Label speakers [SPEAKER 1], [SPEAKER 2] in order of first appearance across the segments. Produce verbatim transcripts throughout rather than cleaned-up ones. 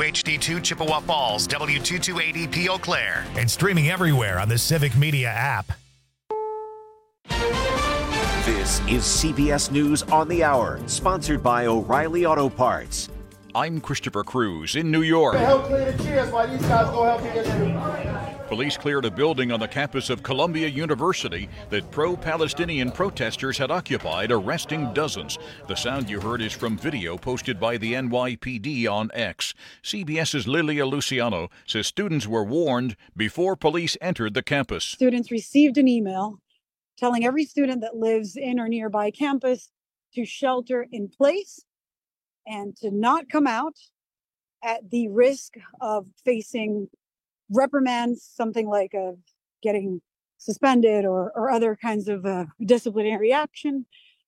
[SPEAKER 1] H D two Chippewa Falls, W two two eight E P Eau Claire, and streaming everywhere on the Civic Media app.
[SPEAKER 2] This is C B S News on the Hour, sponsored by O'Reilly Auto Parts.
[SPEAKER 3] I'm Christopher Cruz in New York.
[SPEAKER 4] Help clear the chairs while these guys go help me get in.
[SPEAKER 3] Police cleared a building on the campus of Columbia University that pro-Palestinian protesters had occupied, arresting dozens. The sound you heard is from video posted by the N Y P D on X. CBS's Lilia Luciano says students were warned before police entered the campus.
[SPEAKER 5] Students received an email telling every student that lives in or nearby campus to shelter in place and to not come out at the risk of facing reprimands, something like uh, getting suspended or, or other kinds of uh, disciplinary action.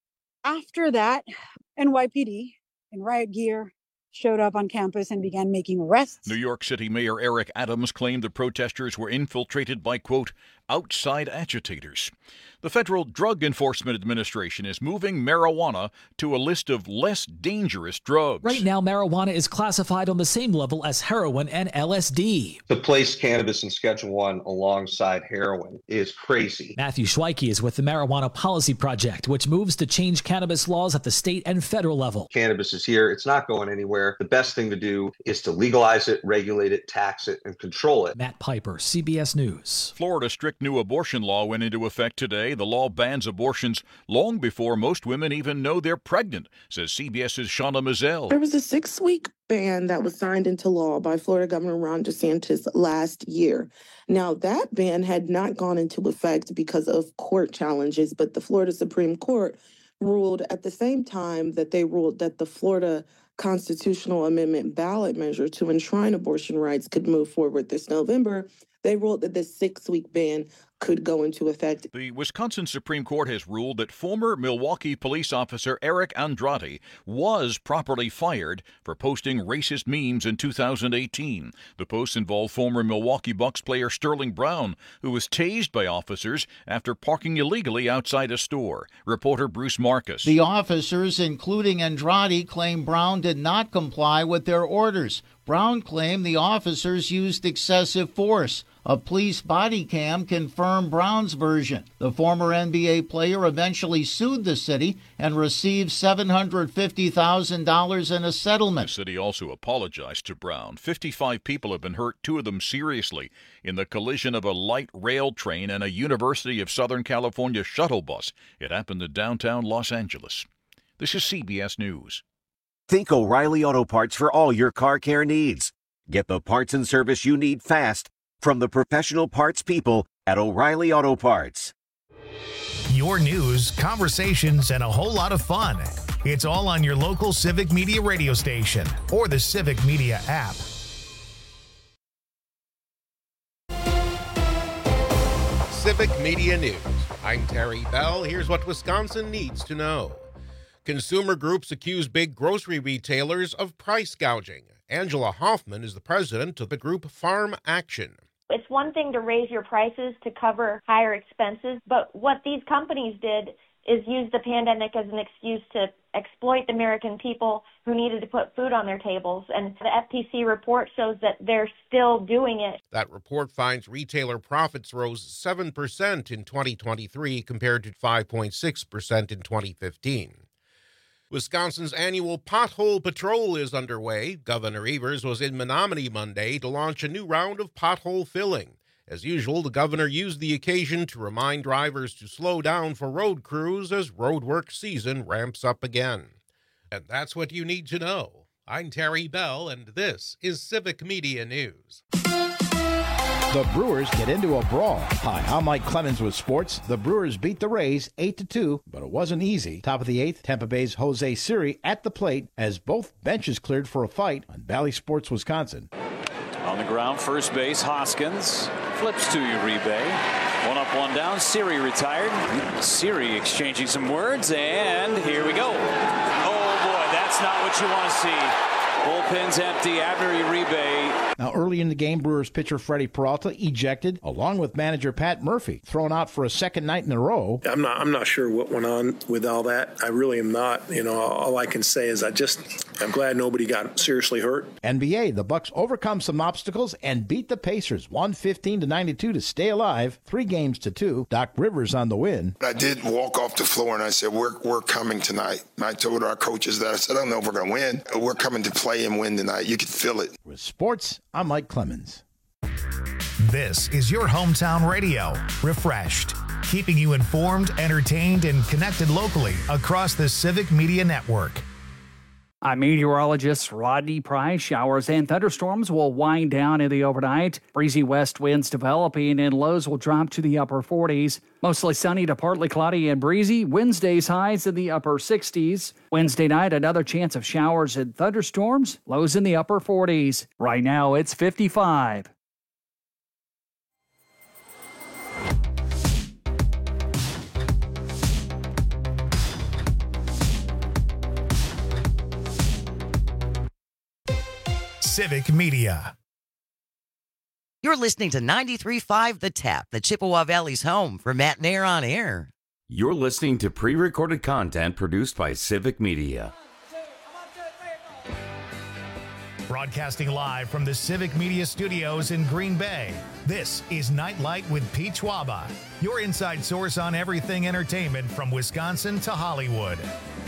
[SPEAKER 5] After that, N Y P D in riot gear showed up on campus and began making arrests.
[SPEAKER 3] New York City Mayor Eric Adams claimed the protesters were infiltrated by, quote, outside agitators. The Federal Drug Enforcement Administration is moving marijuana to a list of less dangerous drugs.
[SPEAKER 6] Right now, marijuana is classified on the same level as heroin and L S D.
[SPEAKER 7] To place cannabis in Schedule One alongside heroin is crazy.
[SPEAKER 6] Matthew Schweike is with the Marijuana Policy Project, which moves to change cannabis laws at the state and federal level.
[SPEAKER 7] Cannabis is here. It's not going anywhere. The best thing to do is to legalize it, regulate it, tax it, and control it.
[SPEAKER 6] Matt Piper, C B S News.
[SPEAKER 3] Florida's strict new abortion law went into effect today. The law bans abortions long before most women even know they're pregnant, says CBS's Shauna Mazel.
[SPEAKER 8] There was a six-week ban that was signed into law by Florida Governor Ron DeSantis last year. Now, that ban had not gone into effect because of court challenges, but the Florida Supreme Court ruled at the same time that they ruled that the Florida constitutional amendment ballot measure to enshrine abortion rights could move forward this November. They ruled that this six-week ban could go into effect.
[SPEAKER 3] The Wisconsin Supreme Court has ruled that former Milwaukee police officer Eric Andrade was properly fired for posting racist memes in two thousand eighteen. The posts involved former Milwaukee Bucks player Sterling Brown, who was tased by officers after parking illegally outside a store. Reporter Bruce Marcus.
[SPEAKER 9] The officers, including Andrade, claim Brown did not comply with their orders. Brown claimed the officers used excessive force. A police body cam confirmed Brown's version. The former N B A player eventually sued the city and received seven hundred fifty thousand dollars in a settlement.
[SPEAKER 3] The city also apologized to Brown. fifty-five people have been hurt, two of them seriously, in the collision of a light rail train and a University of Southern California shuttle bus. It happened in downtown Los Angeles. This is C B S News.
[SPEAKER 2] Think O'Reilly Auto Parts for all your car care needs. Get the parts and service you need fast from the professional parts people at O'Reilly Auto Parts.
[SPEAKER 1] Your news, conversations, and a whole lot of fun. It's all on your local Civic Media radio station or the Civic Media app.
[SPEAKER 10] Civic Media News. I'm Terry Bell. Here's what Wisconsin needs to know. Consumer groups accuse big grocery retailers of price gouging. Angela Hoffman is the president of the group Farm Action.
[SPEAKER 11] It's one thing to raise your prices to cover higher expenses, but what these companies did is use the pandemic as an excuse to exploit the American people who needed to put food on their tables. And the F T C report shows that they're still doing it.
[SPEAKER 10] That report finds retailer profits rose seven percent in twenty twenty-three compared to five point six percent in twenty fifteen. Wisconsin's annual Pothole Patrol is underway. Governor Evers was in Menominee Monday to launch a new round of pothole filling. As usual, the governor used the occasion to remind drivers to slow down for road crews as roadwork season ramps up again. And that's what you need to know. I'm Terry Bell, and this is Civic Media News.
[SPEAKER 12] The Brewers get into a brawl. Hi, I'm Mike Clemens with sports. The Brewers beat the Rays eight to two, but it wasn't easy. Top of the eighth, Tampa Bay's Jose Siri at the plate as both benches cleared for a fight on Valley Sports, Wisconsin.
[SPEAKER 13] On the ground, first base, Hoskins flips to Uribe. One up, one down. Siri retired. Siri exchanging some words, and here we go. Oh, boy, that's not what you want to see. Bullpen's empty. Abner Uribe.
[SPEAKER 12] Now, early in the game, Brewers pitcher Freddie Peralta ejected, along with manager Pat Murphy, thrown out for a second night in a row.
[SPEAKER 14] I'm not. I'm not sure what went on with all that. I really am not. You know, all I can say is I just. I'm glad nobody got seriously hurt.
[SPEAKER 12] N B A, the Bucks overcome some obstacles and beat the Pacers one fifteen to ninety-two to stay alive. Three games to two. Doc Rivers on the win.
[SPEAKER 15] I did walk off the floor and I said, "We're we're coming tonight." And I told our coaches that. I said, "I don't know if we're going to win. We're coming to play and win tonight. You can feel it."
[SPEAKER 12] With sports, I'm Mike Clemens.
[SPEAKER 1] This is your hometown radio. Refreshed, keeping you informed, entertained, and connected locally across the Civic Media Network.
[SPEAKER 16] I'm meteorologist Rodney Price. Showers and thunderstorms will wind down in the overnight. Breezy west winds developing and lows will drop to the upper forties. Mostly sunny to partly cloudy and breezy. Wednesday's highs in the upper sixties. Wednesday night, another chance of showers and thunderstorms. Lows in the upper forties. Right now, it's fifty-five.
[SPEAKER 1] Civic Media.
[SPEAKER 17] You're listening to ninety-three point five The Tap, the Chippewa Valley's home for Matt Nair on Air.
[SPEAKER 18] You're listening to pre-recorded content produced by Civic Media.
[SPEAKER 1] Broadcasting live from the Civic Media Studios in Green Bay, this is Nightlight with Pete Schwaba, your inside source on everything entertainment from Wisconsin to Hollywood.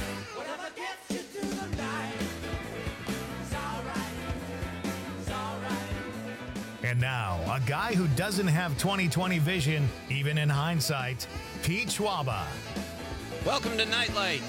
[SPEAKER 1] And now, a guy who doesn't have twenty twenty vision, even in hindsight, Pete Schwaba.
[SPEAKER 19] Welcome to Nightlight.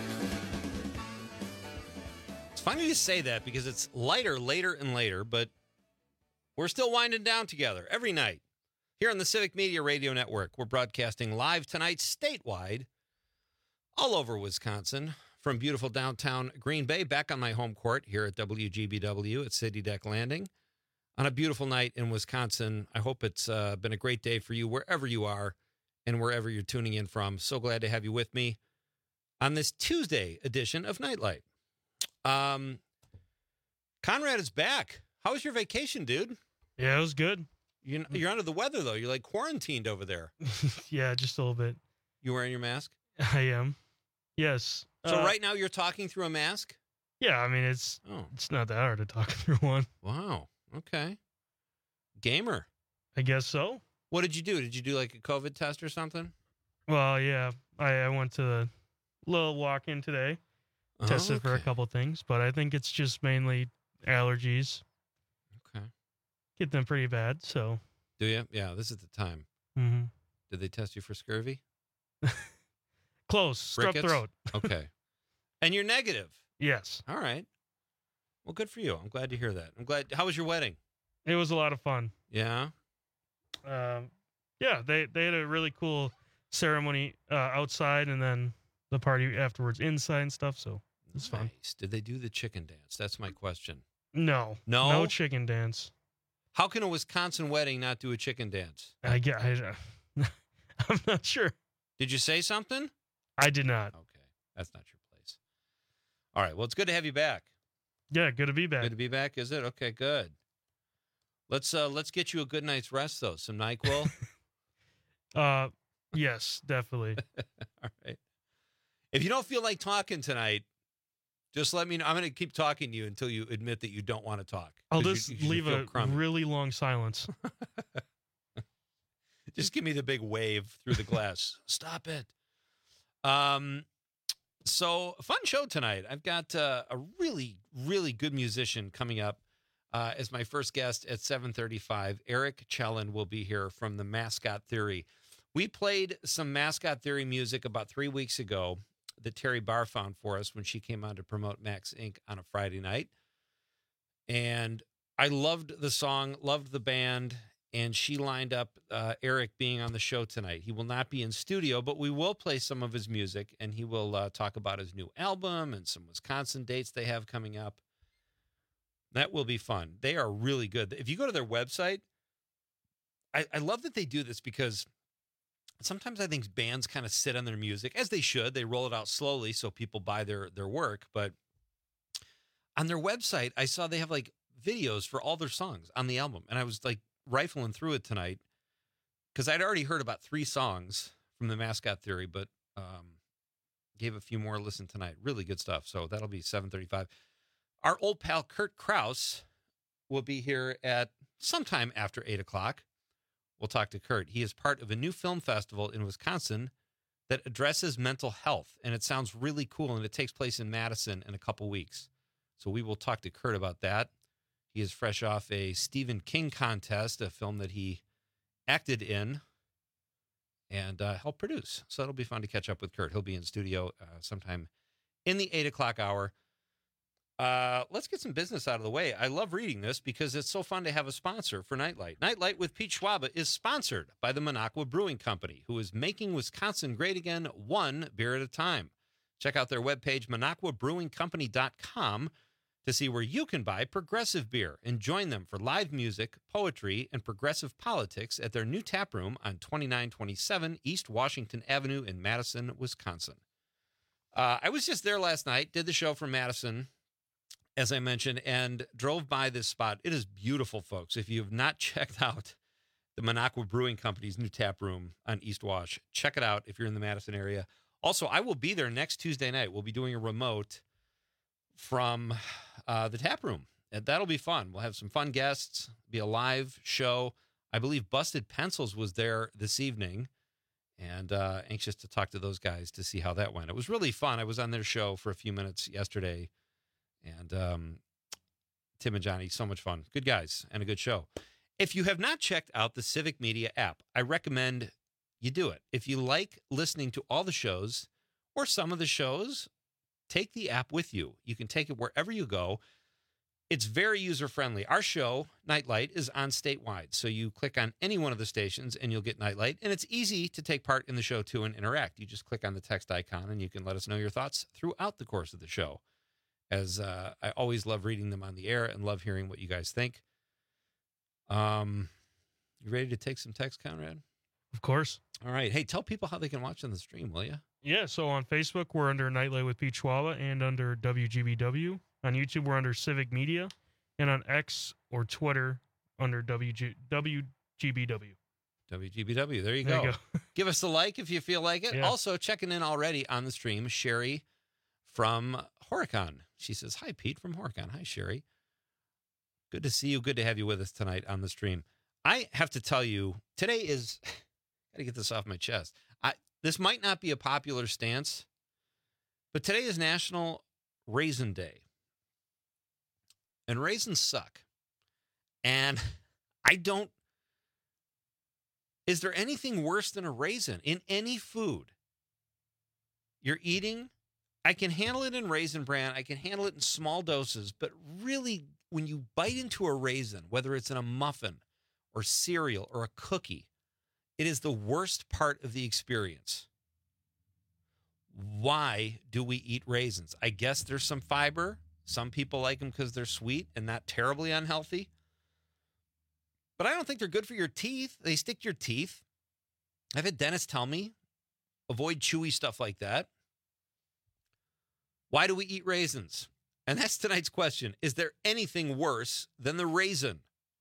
[SPEAKER 19] It's funny to say that because it's lighter, later, and later, but we're still winding down together every night. Here on the Civic Media Radio Network, we're broadcasting live tonight statewide, all over Wisconsin, from beautiful downtown Green Bay, back on my home court here at W G B W at City Deck Landing. On a beautiful night in Wisconsin. I hope it's uh, been a great day for you wherever you are and wherever you're tuning in from. So glad to have you with me on this Tuesday edition of Nightlight. Um, Conrad is back. How was your vacation, dude?
[SPEAKER 20] Yeah, it was good.
[SPEAKER 19] You're, you're under the weather, though. You're like quarantined over there.
[SPEAKER 20] Yeah, just a little bit.
[SPEAKER 19] You wearing your mask?
[SPEAKER 20] I am. Yes.
[SPEAKER 19] So
[SPEAKER 20] uh,
[SPEAKER 19] right now you're talking through a mask?
[SPEAKER 20] Yeah, I mean, it's
[SPEAKER 19] oh.
[SPEAKER 20] it's not that hard to talk through one.
[SPEAKER 19] Wow. Okay. Gamer.
[SPEAKER 20] I guess so.
[SPEAKER 19] What did you do? Did you do like a COVID test or something?
[SPEAKER 20] Well, yeah. I, I went to the little walk-in today.
[SPEAKER 19] Oh,
[SPEAKER 20] tested
[SPEAKER 19] okay.
[SPEAKER 20] for a couple things, but I think it's just mainly allergies.
[SPEAKER 19] Okay.
[SPEAKER 20] Get them pretty bad, so.
[SPEAKER 19] Do you? Yeah, this is the time.
[SPEAKER 20] Mm-hmm.
[SPEAKER 19] Did they test you for scurvy?
[SPEAKER 20] Close. Strep
[SPEAKER 19] Rickets?
[SPEAKER 20] throat.
[SPEAKER 19] Okay. And you're negative?
[SPEAKER 20] Yes.
[SPEAKER 19] All right. Well, good for you. I'm glad to hear that. I'm glad. How was your wedding?
[SPEAKER 20] It was a lot of fun.
[SPEAKER 19] Yeah.
[SPEAKER 20] Um, yeah, they, they had a really cool ceremony uh, outside and then the party afterwards inside and stuff, so it was fun.
[SPEAKER 19] Nice. Did they do the chicken dance? That's my question.
[SPEAKER 20] No.
[SPEAKER 19] No?
[SPEAKER 20] No chicken dance.
[SPEAKER 19] How can a Wisconsin wedding not do a chicken dance?
[SPEAKER 20] I get. I, I'm not sure.
[SPEAKER 19] Did you say something?
[SPEAKER 20] I did not.
[SPEAKER 19] Okay. That's not your place. All right. Well, it's good to have you back.
[SPEAKER 20] Yeah, good to be back.
[SPEAKER 19] Good to be back, is it? Okay, good. Let's uh let's get you a good night's rest though. Some NyQuil.
[SPEAKER 20] uh yes, definitely.
[SPEAKER 19] All right. If you don't feel like talking tonight, just let me know. I'm going to keep talking to you until you admit that you don't want to talk.
[SPEAKER 20] I'll just
[SPEAKER 19] you, you
[SPEAKER 20] leave a
[SPEAKER 19] crummy.
[SPEAKER 20] really long silence.
[SPEAKER 19] Just give me the big wave through the glass. Stop it. Um, so fun show tonight. I've got uh, a really, really good musician coming up uh, as my first guest at seven thirty-five. Eric Chellan will be here from the Mascot Theory. We played some Mascot Theory music about three weeks ago that Terry Barr found for us when she came on to promote Max Incorporated on a Friday night. And I loved the song, loved the band, and she lined up uh, Eric being on the show tonight. He will not be in studio, but we will play some of his music, and he will uh, talk about his new album and some Wisconsin dates they have coming up. That will be fun. They are really good. If you go to their website, I, I love that they do this because sometimes I think bands kind of sit on their music, as they should. They roll it out slowly so people buy their, their work, but on their website, I saw they have like videos for all their songs on the album. And I was like rifling through it tonight because I'd already heard about three songs from the Mascot Theory, but um, gave a few more a listen tonight. Really good stuff. So that'll be seven thirty-five. Our old pal Kurt Krause will be here at sometime after eight o'clock. We'll talk to Kurt. He is part of a new film festival in Wisconsin that addresses mental health, and it sounds really cool, and it takes place in Madison in a couple weeks. So we will talk to Kurt about that. He is fresh off a Stephen King contest, a film that he acted in and uh, helped produce. So it'll be fun to catch up with Kurt. He'll be in studio uh, sometime in the eight o'clock hour. Uh, let's get some business out of the way. I love reading this because it's so fun to have a sponsor for Nightlight. Nightlight with Pete Schwaba is sponsored by the Minocqua Brewing Company, who is making Wisconsin great again, one beer at a time. Check out their webpage, minocqua brewing company dot com, to see where you can buy progressive beer and join them for live music, poetry, and progressive politics at their new tap room on twenty-nine twenty-seven East Washington Avenue in Madison, Wisconsin. Uh, I was just there last night, did the show from Madison, as I mentioned, and drove by this spot. It is beautiful, folks. If you have not checked out the Minocqua Brewing Company's new tap room on East Wash, check it out if you're in the Madison area. Also, I will be there next Tuesday night. We'll be doing a remote from uh, the tap room, and that'll be fun. We'll have some fun guests, be a live show. I believe Busted Pencils was there this evening, and uh, anxious to talk to those guys to see how that went. It was really fun. I was on their show for a few minutes yesterday. And um, Tim and Johnny, so much fun. Good guys and a good show. If you have not checked out the Civic Media app, I recommend you do it. If you like listening to all the shows or some of the shows, take the app with you. You can take it wherever you go. It's very user-friendly. Our show, Nightlight, is on statewide. So you click on any one of the stations and you'll get Nightlight. And it's easy to take part in the show, too, and interact. You just click on the text icon and you can let us know your thoughts throughout the course of the show. As uh, I always love reading them on the air and love hearing what you guys think. Um, you ready to take some text, Conrad?
[SPEAKER 20] Of course.
[SPEAKER 19] All right. Hey, tell people how they can watch on the stream, will you?
[SPEAKER 20] Yeah, so on Facebook, we're under Nightlight with Pete Schwaba and under W G B W. On YouTube, we're under Civic Media. And on X or Twitter, under W G B W.
[SPEAKER 19] W G B W. There you
[SPEAKER 20] there
[SPEAKER 19] go.
[SPEAKER 20] You go.
[SPEAKER 19] Give us a like if you feel like it.
[SPEAKER 20] Yeah.
[SPEAKER 19] Also, checking in already on the stream, Sherry from Horicon. She says, hi, Pete from Horicon. Hi, Sherry. Good to see you. Good to have you with us tonight on the stream. I have to tell you, today is, got to get this off my chest. I, this might not be a popular stance, but today is National Raisin Day. And raisins suck. And I don't, is there anything worse than a raisin in any food you're eating? I can handle it in Raisin Bran. I can handle it in small doses. But really, when you bite into a raisin, whether it's in a muffin or cereal or a cookie, it is the worst part of the experience. Why do we eat raisins? I guess there's some fiber. Some people like them because they're sweet and not terribly unhealthy. But I don't think they're good for your teeth. They stick to your teeth. I've had dentists tell me, avoid chewy stuff like that. Why do we eat raisins? And that's tonight's question. Is there anything worse than the raisin?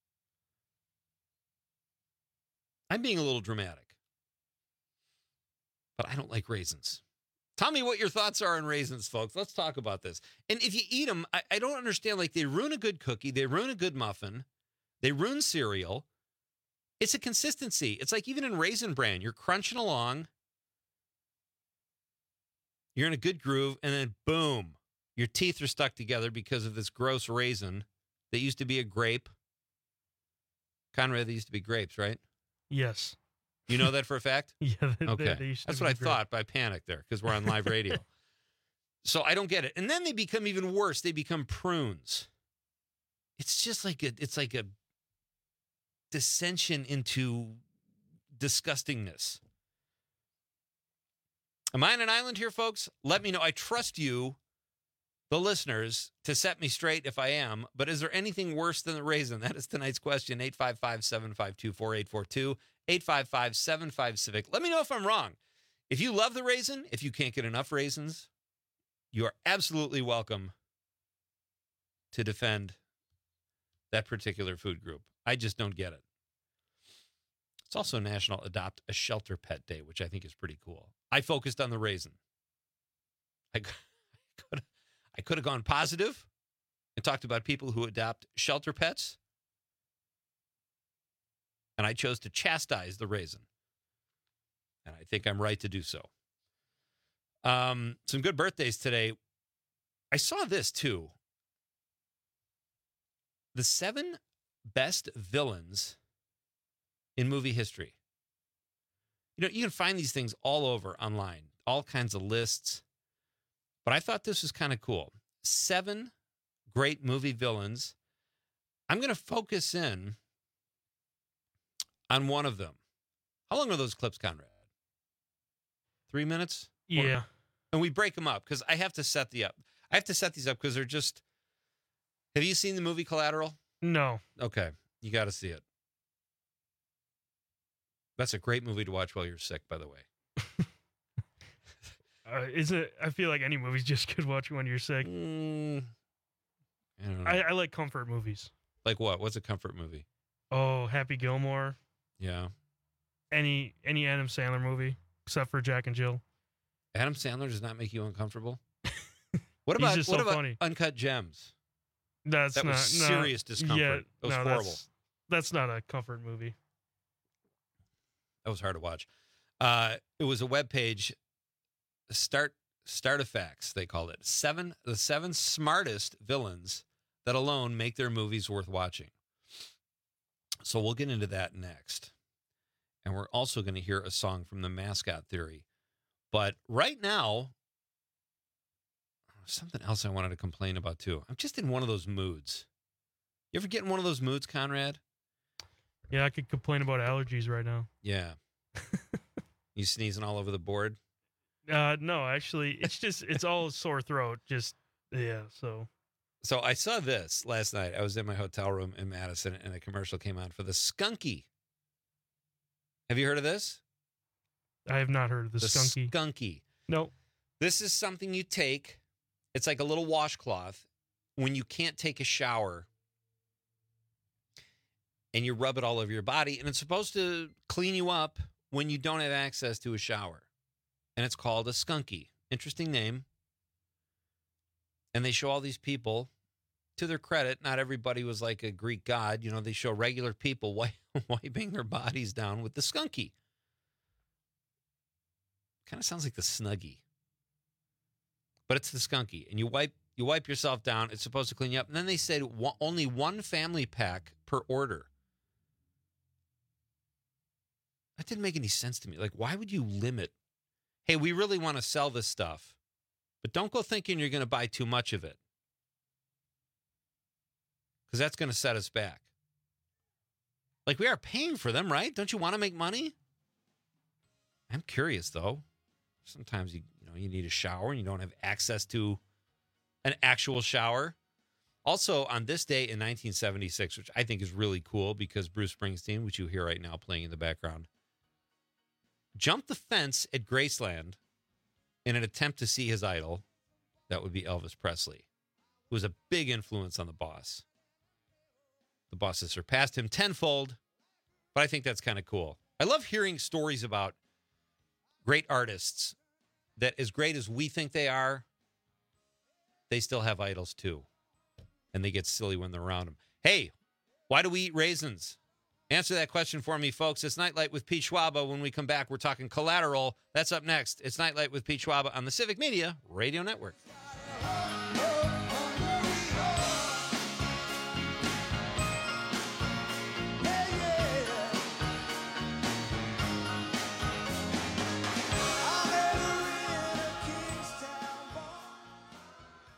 [SPEAKER 19] I'm being a little dramatic, but I don't like raisins. Tell me what your thoughts are on raisins, folks. Let's talk about this. And if you eat them, I, I don't understand. Like, they ruin a good cookie. They ruin a good muffin. They ruin cereal. It's a consistency. It's like even in Raisin Bran, you're crunching along. You're in a good groove, and then boom, your teeth are stuck together because of this gross raisin that used to be a grape. Conrad, they used to be grapes, right?
[SPEAKER 20] Yes.
[SPEAKER 19] You know that for a fact?
[SPEAKER 20] Yeah. They,
[SPEAKER 19] okay.
[SPEAKER 20] They, they used to
[SPEAKER 19] That's
[SPEAKER 20] be
[SPEAKER 19] what I
[SPEAKER 20] great.
[SPEAKER 19] thought, but I panicked there because we're on live radio. So I don't get it. And then they become even worse. They become prunes. It's just like a, it's like a dissension into disgustingness. Am I on an island here, folks? Let me know. I trust you, the listeners, to set me straight if I am. But is there anything worse than the raisin? That is tonight's question. eight five five, seven five two, four eight four two. eight five five, seven five, Civic. Let me know if I'm wrong. If you love the raisin, if you can't get enough raisins, you are absolutely welcome to defend that particular food group. I just don't get it. It's also National Adopt a Shelter Pet Day, which I think is pretty cool. I focused on the raisin. I could I could have gone positive and talked about people who adopt shelter pets, and I chose to chastise the raisin. And I think I'm right to do so. Um, some good birthdays today. I saw this too. The seven best villains in movie history. You know, you can find these things all over online, all kinds of lists. But I thought this was kind of cool. Seven great movie villains. I'm going to focus in on one of them. How long are those clips, Conrad? Three minutes?
[SPEAKER 20] Yeah.
[SPEAKER 19] Or, and we break them up because I have to set the up. I have to set these up because they're just. Have you seen the movie Collateral?
[SPEAKER 20] No.
[SPEAKER 19] Okay. You got to see it. That's a great movie to watch while you're sick, by the way.
[SPEAKER 20] Uh, is it? I feel like any movie's just good watching when you're sick.
[SPEAKER 19] Mm, I don't know.
[SPEAKER 20] I, I like comfort movies.
[SPEAKER 19] Like what? What's a comfort movie?
[SPEAKER 20] Oh, Happy Gilmore.
[SPEAKER 19] Yeah.
[SPEAKER 20] Any any Adam Sandler movie except for Jack and Jill.
[SPEAKER 19] Adam Sandler does not make you uncomfortable? What
[SPEAKER 20] He's
[SPEAKER 19] about
[SPEAKER 20] just
[SPEAKER 19] what
[SPEAKER 20] so
[SPEAKER 19] about
[SPEAKER 20] funny.
[SPEAKER 19] Uncut Gems?
[SPEAKER 20] That's
[SPEAKER 19] that
[SPEAKER 20] not
[SPEAKER 19] was
[SPEAKER 20] no,
[SPEAKER 19] serious discomfort.
[SPEAKER 20] Yeah,
[SPEAKER 19] it was
[SPEAKER 20] no,
[SPEAKER 19] horrible.
[SPEAKER 20] That's, that's not a comfort movie.
[SPEAKER 19] That was hard to watch. Uh, it was a webpage. Start Startifacts, they called it. Seven the seven smartest villains that alone make their movies worth watching. So we'll get into that next. And we're also going to hear a song from the Mascot Theory. But right now, something else I wanted to complain about too. I'm just in one of those moods. You ever get in one of those moods, Conrad?
[SPEAKER 20] Yeah, I could complain about allergies right now.
[SPEAKER 19] Yeah. You sneezing all over the board?
[SPEAKER 20] Uh, no, actually, it's just, it's all sore throat. Just, yeah, so.
[SPEAKER 19] So I saw this last night. I was in my hotel room in Madison, and a commercial came on for the Skunky. Have you heard of this?
[SPEAKER 20] I have not heard of the,
[SPEAKER 19] the
[SPEAKER 20] Skunky.
[SPEAKER 19] Skunky.
[SPEAKER 20] Nope.
[SPEAKER 19] This is something you take. It's like a little washcloth when you can't take a shower, and you rub it all over your body, and it's supposed to clean you up when you don't have access to a shower. And it's called a Skunky. Interesting name. And they show all these people. To their credit, not everybody was like a Greek god. You know, they show regular people wiping their bodies down with the Skunky. Kind of sounds like the Snuggie. But it's the Skunky. And you wipe you wipe yourself down. It's supposed to clean you up. And then they said one, only one family pack per order. That didn't make any sense to me. Like, why would you limit? Hey, we really want to sell this stuff, but don't go thinking you're going to buy too much of it, because that's going to set us back. Like, we are paying for them, right? Don't you want to make money? I'm curious, though. Sometimes you, you know, you need a shower and you don't have access to an actual shower. Also, on this day in nineteen seventy-six, which I think is really cool because Bruce Springsteen, which you hear right now playing in the background, jumped the fence at Graceland in an attempt to see his idol. That would be Elvis Presley, who was a big influence on the boss. The boss has surpassed him tenfold, but I think that's kind of cool. I love hearing stories about great artists that, as great as we think they are, they still have idols too. And they get silly when they're around them. Hey, why do we eat raisins? Answer that question for me, folks. It's Nightlight with Pete Schwaba. When we come back, we're talking Collateral. That's up next. It's Nightlight with Pete Schwaba on the Civic Media Radio Network.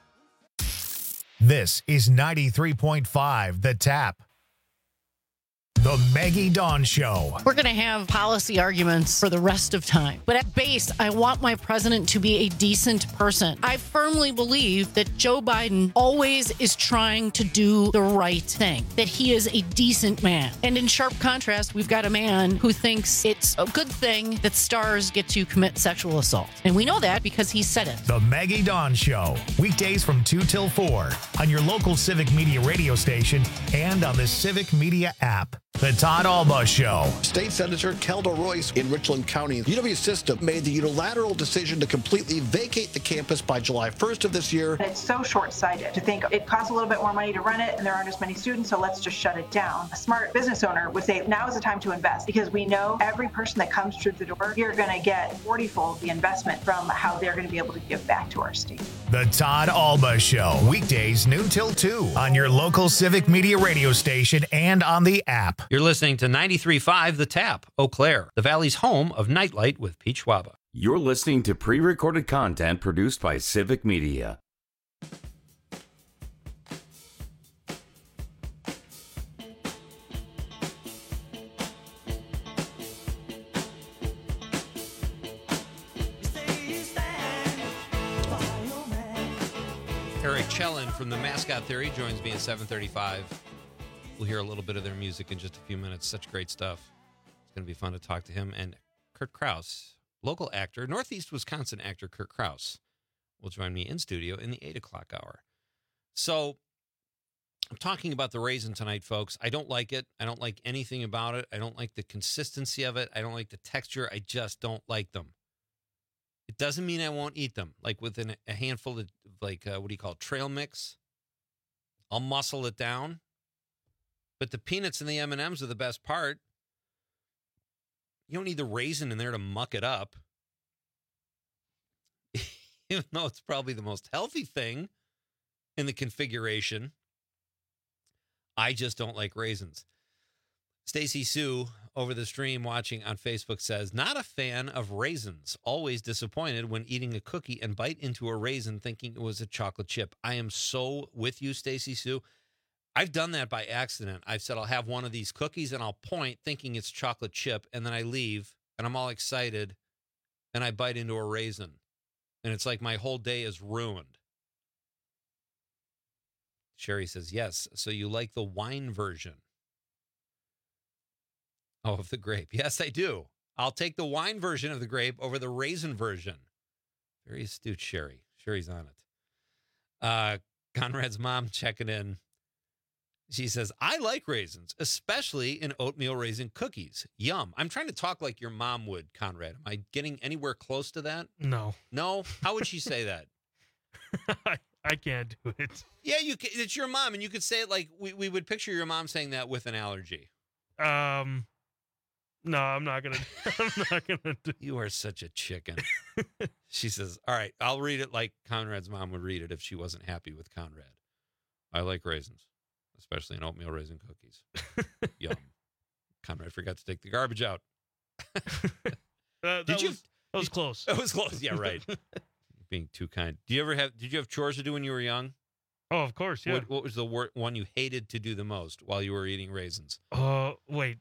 [SPEAKER 1] This is ninety-three point five The Tap. The Maggie Dawn Show.
[SPEAKER 21] We're going to have policy arguments for the rest of time. But at base, I want my president to be a decent person. I firmly believe that Joe Biden always is trying to do the right thing, that he is a decent man. And in sharp contrast, we've got a man who thinks it's a good thing that stars get to commit sexual assault. And we know that because he said it.
[SPEAKER 1] The Maggie Dawn Show. Weekdays from two till four on your local Civic Media radio station and on the Civic Media app. The Todd Alba Show.
[SPEAKER 22] State Senator Kelda Royce in Richland County. U W System made the unilateral decision to completely vacate the campus by July first of this year.
[SPEAKER 23] It's so short-sighted to think it costs a little bit more money to run it and there aren't as many students, so let's just shut it down. A smart business owner would say now is the time to invest because we know every person that comes through the door, you're going to get forty-fold the investment from how they're going to be able to give back to our state.
[SPEAKER 1] The Todd Alba Show. Weekdays noon till two on your local Civic Media radio station and on the app.
[SPEAKER 19] You're listening to ninety-three point five The Tap, Eau Claire, the Valley's home of Nightlight with Pete Schwaba.
[SPEAKER 18] You're listening to pre-recorded content produced by Civic Media.
[SPEAKER 19] Eric Chellan from the Mascot Theory joins me at seven thirty-five. We'll hear a little bit of their music in just a few minutes. Such great stuff. It's going to be fun to talk to him. And Kurt Krause, local actor, Northeast Wisconsin actor Kurt Krause, will join me in studio in the eight o'clock hour. So I'm talking about the raisin tonight, folks. I don't like it. I don't like anything about it. I don't like the consistency of it. I don't like the texture. I just don't like them. It doesn't mean I won't eat them. Like within a handful of, like, uh, what do you call it, trail mix? I'll muscle it down. But the peanuts and the M and M's are the best part. You don't need the raisin in there to muck it up. Even though it's probably the most healthy thing in the configuration. I just don't like raisins. Stacy Sue over the stream watching on Facebook says, not a fan of raisins. Always disappointed when eating a cookie and bite into a raisin thinking it was a chocolate chip. I am so with you, Stacy Sue. I've done that by accident. I've said I'll have one of these cookies and I'll point thinking it's chocolate chip, and then I leave and I'm all excited and I bite into a raisin. And it's like my whole day is ruined. Sherry says, yes, so you like the wine version. Oh, of the grape. Yes, I do. I'll take the wine version of the grape over the raisin version. Very astute, Sherry. Sherry's on it. Uh, Conrad's mom checking in. She says, I like raisins, especially in oatmeal raisin cookies. Yum. I'm trying to talk like your mom would, Conrad. Am I getting anywhere close to that?
[SPEAKER 20] No.
[SPEAKER 19] No? How would she say that?
[SPEAKER 20] I, I can't do it.
[SPEAKER 19] Yeah, you. Can, it's your mom, and you could say it like we, we would picture your mom saying that with an allergy.
[SPEAKER 20] Um, no, I'm not gonna. I'm not gonna do.
[SPEAKER 19] You are such a chicken. She says, "All right, I'll read it like Conrad's mom would read it if she wasn't happy with Conrad. I like raisins, especially in oatmeal raisin cookies. Yum. Conrad forgot to take the garbage out.
[SPEAKER 20] Uh, that
[SPEAKER 19] Did you?
[SPEAKER 20] Was, that was close.
[SPEAKER 19] That was close. Yeah, right. Being too kind. Do you ever have? Did you have chores to do when you were young?
[SPEAKER 20] Oh, of course. Yeah.
[SPEAKER 19] What, what was the wor- one you hated to do the most while you were eating raisins?
[SPEAKER 20] Oh, uh, wait.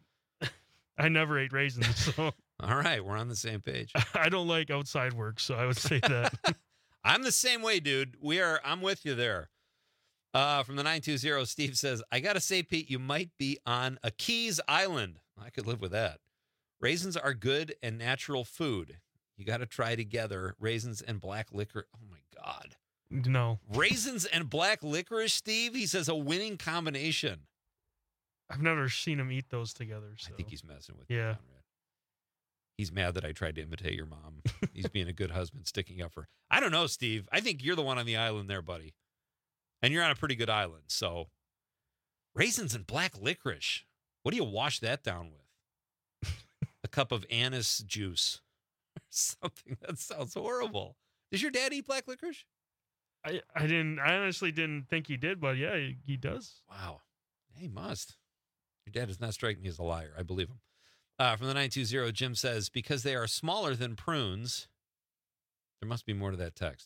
[SPEAKER 20] I never ate raisins, so.
[SPEAKER 19] All right, we're on the same page.
[SPEAKER 20] I don't like outside work, so I would say that.
[SPEAKER 19] I'm the same way, dude. We are. I'm with you there. Uh, from the nine two zero, Steve says, I got to say, Pete, you might be on a Keys Island. I could live with that. Raisins are good and natural food. You got to try together raisins and black licorice. Oh, my God.
[SPEAKER 20] No.
[SPEAKER 19] Raisins and black licorice, Steve? He says a winning combination.
[SPEAKER 20] I've never seen him eat those together. So.
[SPEAKER 19] I think he's messing with
[SPEAKER 20] yeah.
[SPEAKER 19] you, Conrad. He's mad that I tried to imitate your mom. He's being a good husband, sticking up for. I don't know, Steve. I think you're the one on the island there, buddy. And you're on a pretty good island. So raisins and black licorice. What do you wash that down with? A cup of anise juice or something. That sounds horrible. Does your dad eat black licorice?
[SPEAKER 20] I, I didn't. I honestly didn't think he did, but yeah, he, he does.
[SPEAKER 19] Wow. He must. Your dad does not strike me as a liar. I believe him. Uh, from the nine two zero, Jim says, because they are smaller than prunes, there must be more to that text.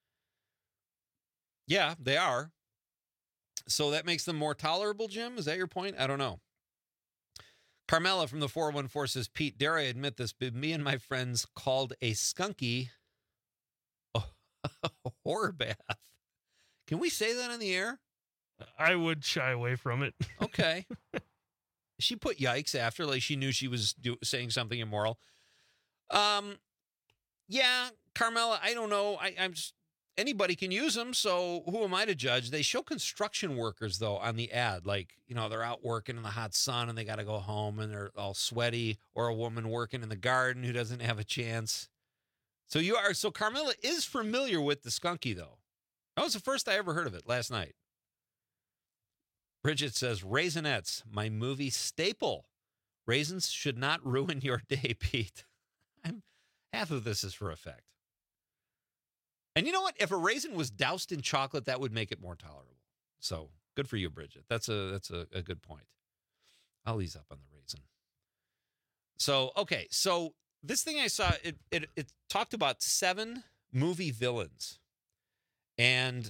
[SPEAKER 19] Yeah, they are. So that makes them more tolerable, Jim? Is that your point? I don't know. Carmela from the four one four says, Pete, dare I admit this, but me and my friends called a skunky a horror bath. Can we say that on the air?
[SPEAKER 20] I would shy away from it.
[SPEAKER 19] Okay. She put yikes after, like she knew she was do, saying something immoral. Um, yeah, Carmela, I don't know. I, I'm just, anybody can use them, so who am I to judge? They show construction workers, though, on the ad. Like, you know, they're out working in the hot sun and they got to go home and they're all sweaty, or a woman working in the garden who doesn't have a chance. So you are, so Carmela is familiar with the skunky, though. That was the first I ever heard of it last night. Bridget says, Raisinets, my movie staple. Raisins should not ruin your day, Pete. I'm, half of this is for effect. And you know what? If a raisin was doused in chocolate, that would make it more tolerable. So good for you, Bridget. That's a that's a, a good point. I'll ease up on the raisin. So, okay. So this thing I saw, it it, it talked about seven movie villains. And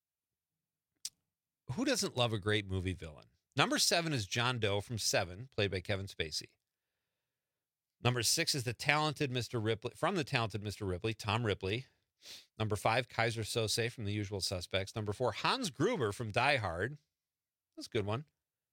[SPEAKER 19] who doesn't love a great movie villain? Number seven is John Doe from Seven, played by Kevin Spacey. Number six is the talented Mister Ripley, from the talented Mister Ripley, Tom Ripley. Number five, Kaiser Sose from The Usual Suspects. Number four, Hans Gruber from Die Hard. That's a good one.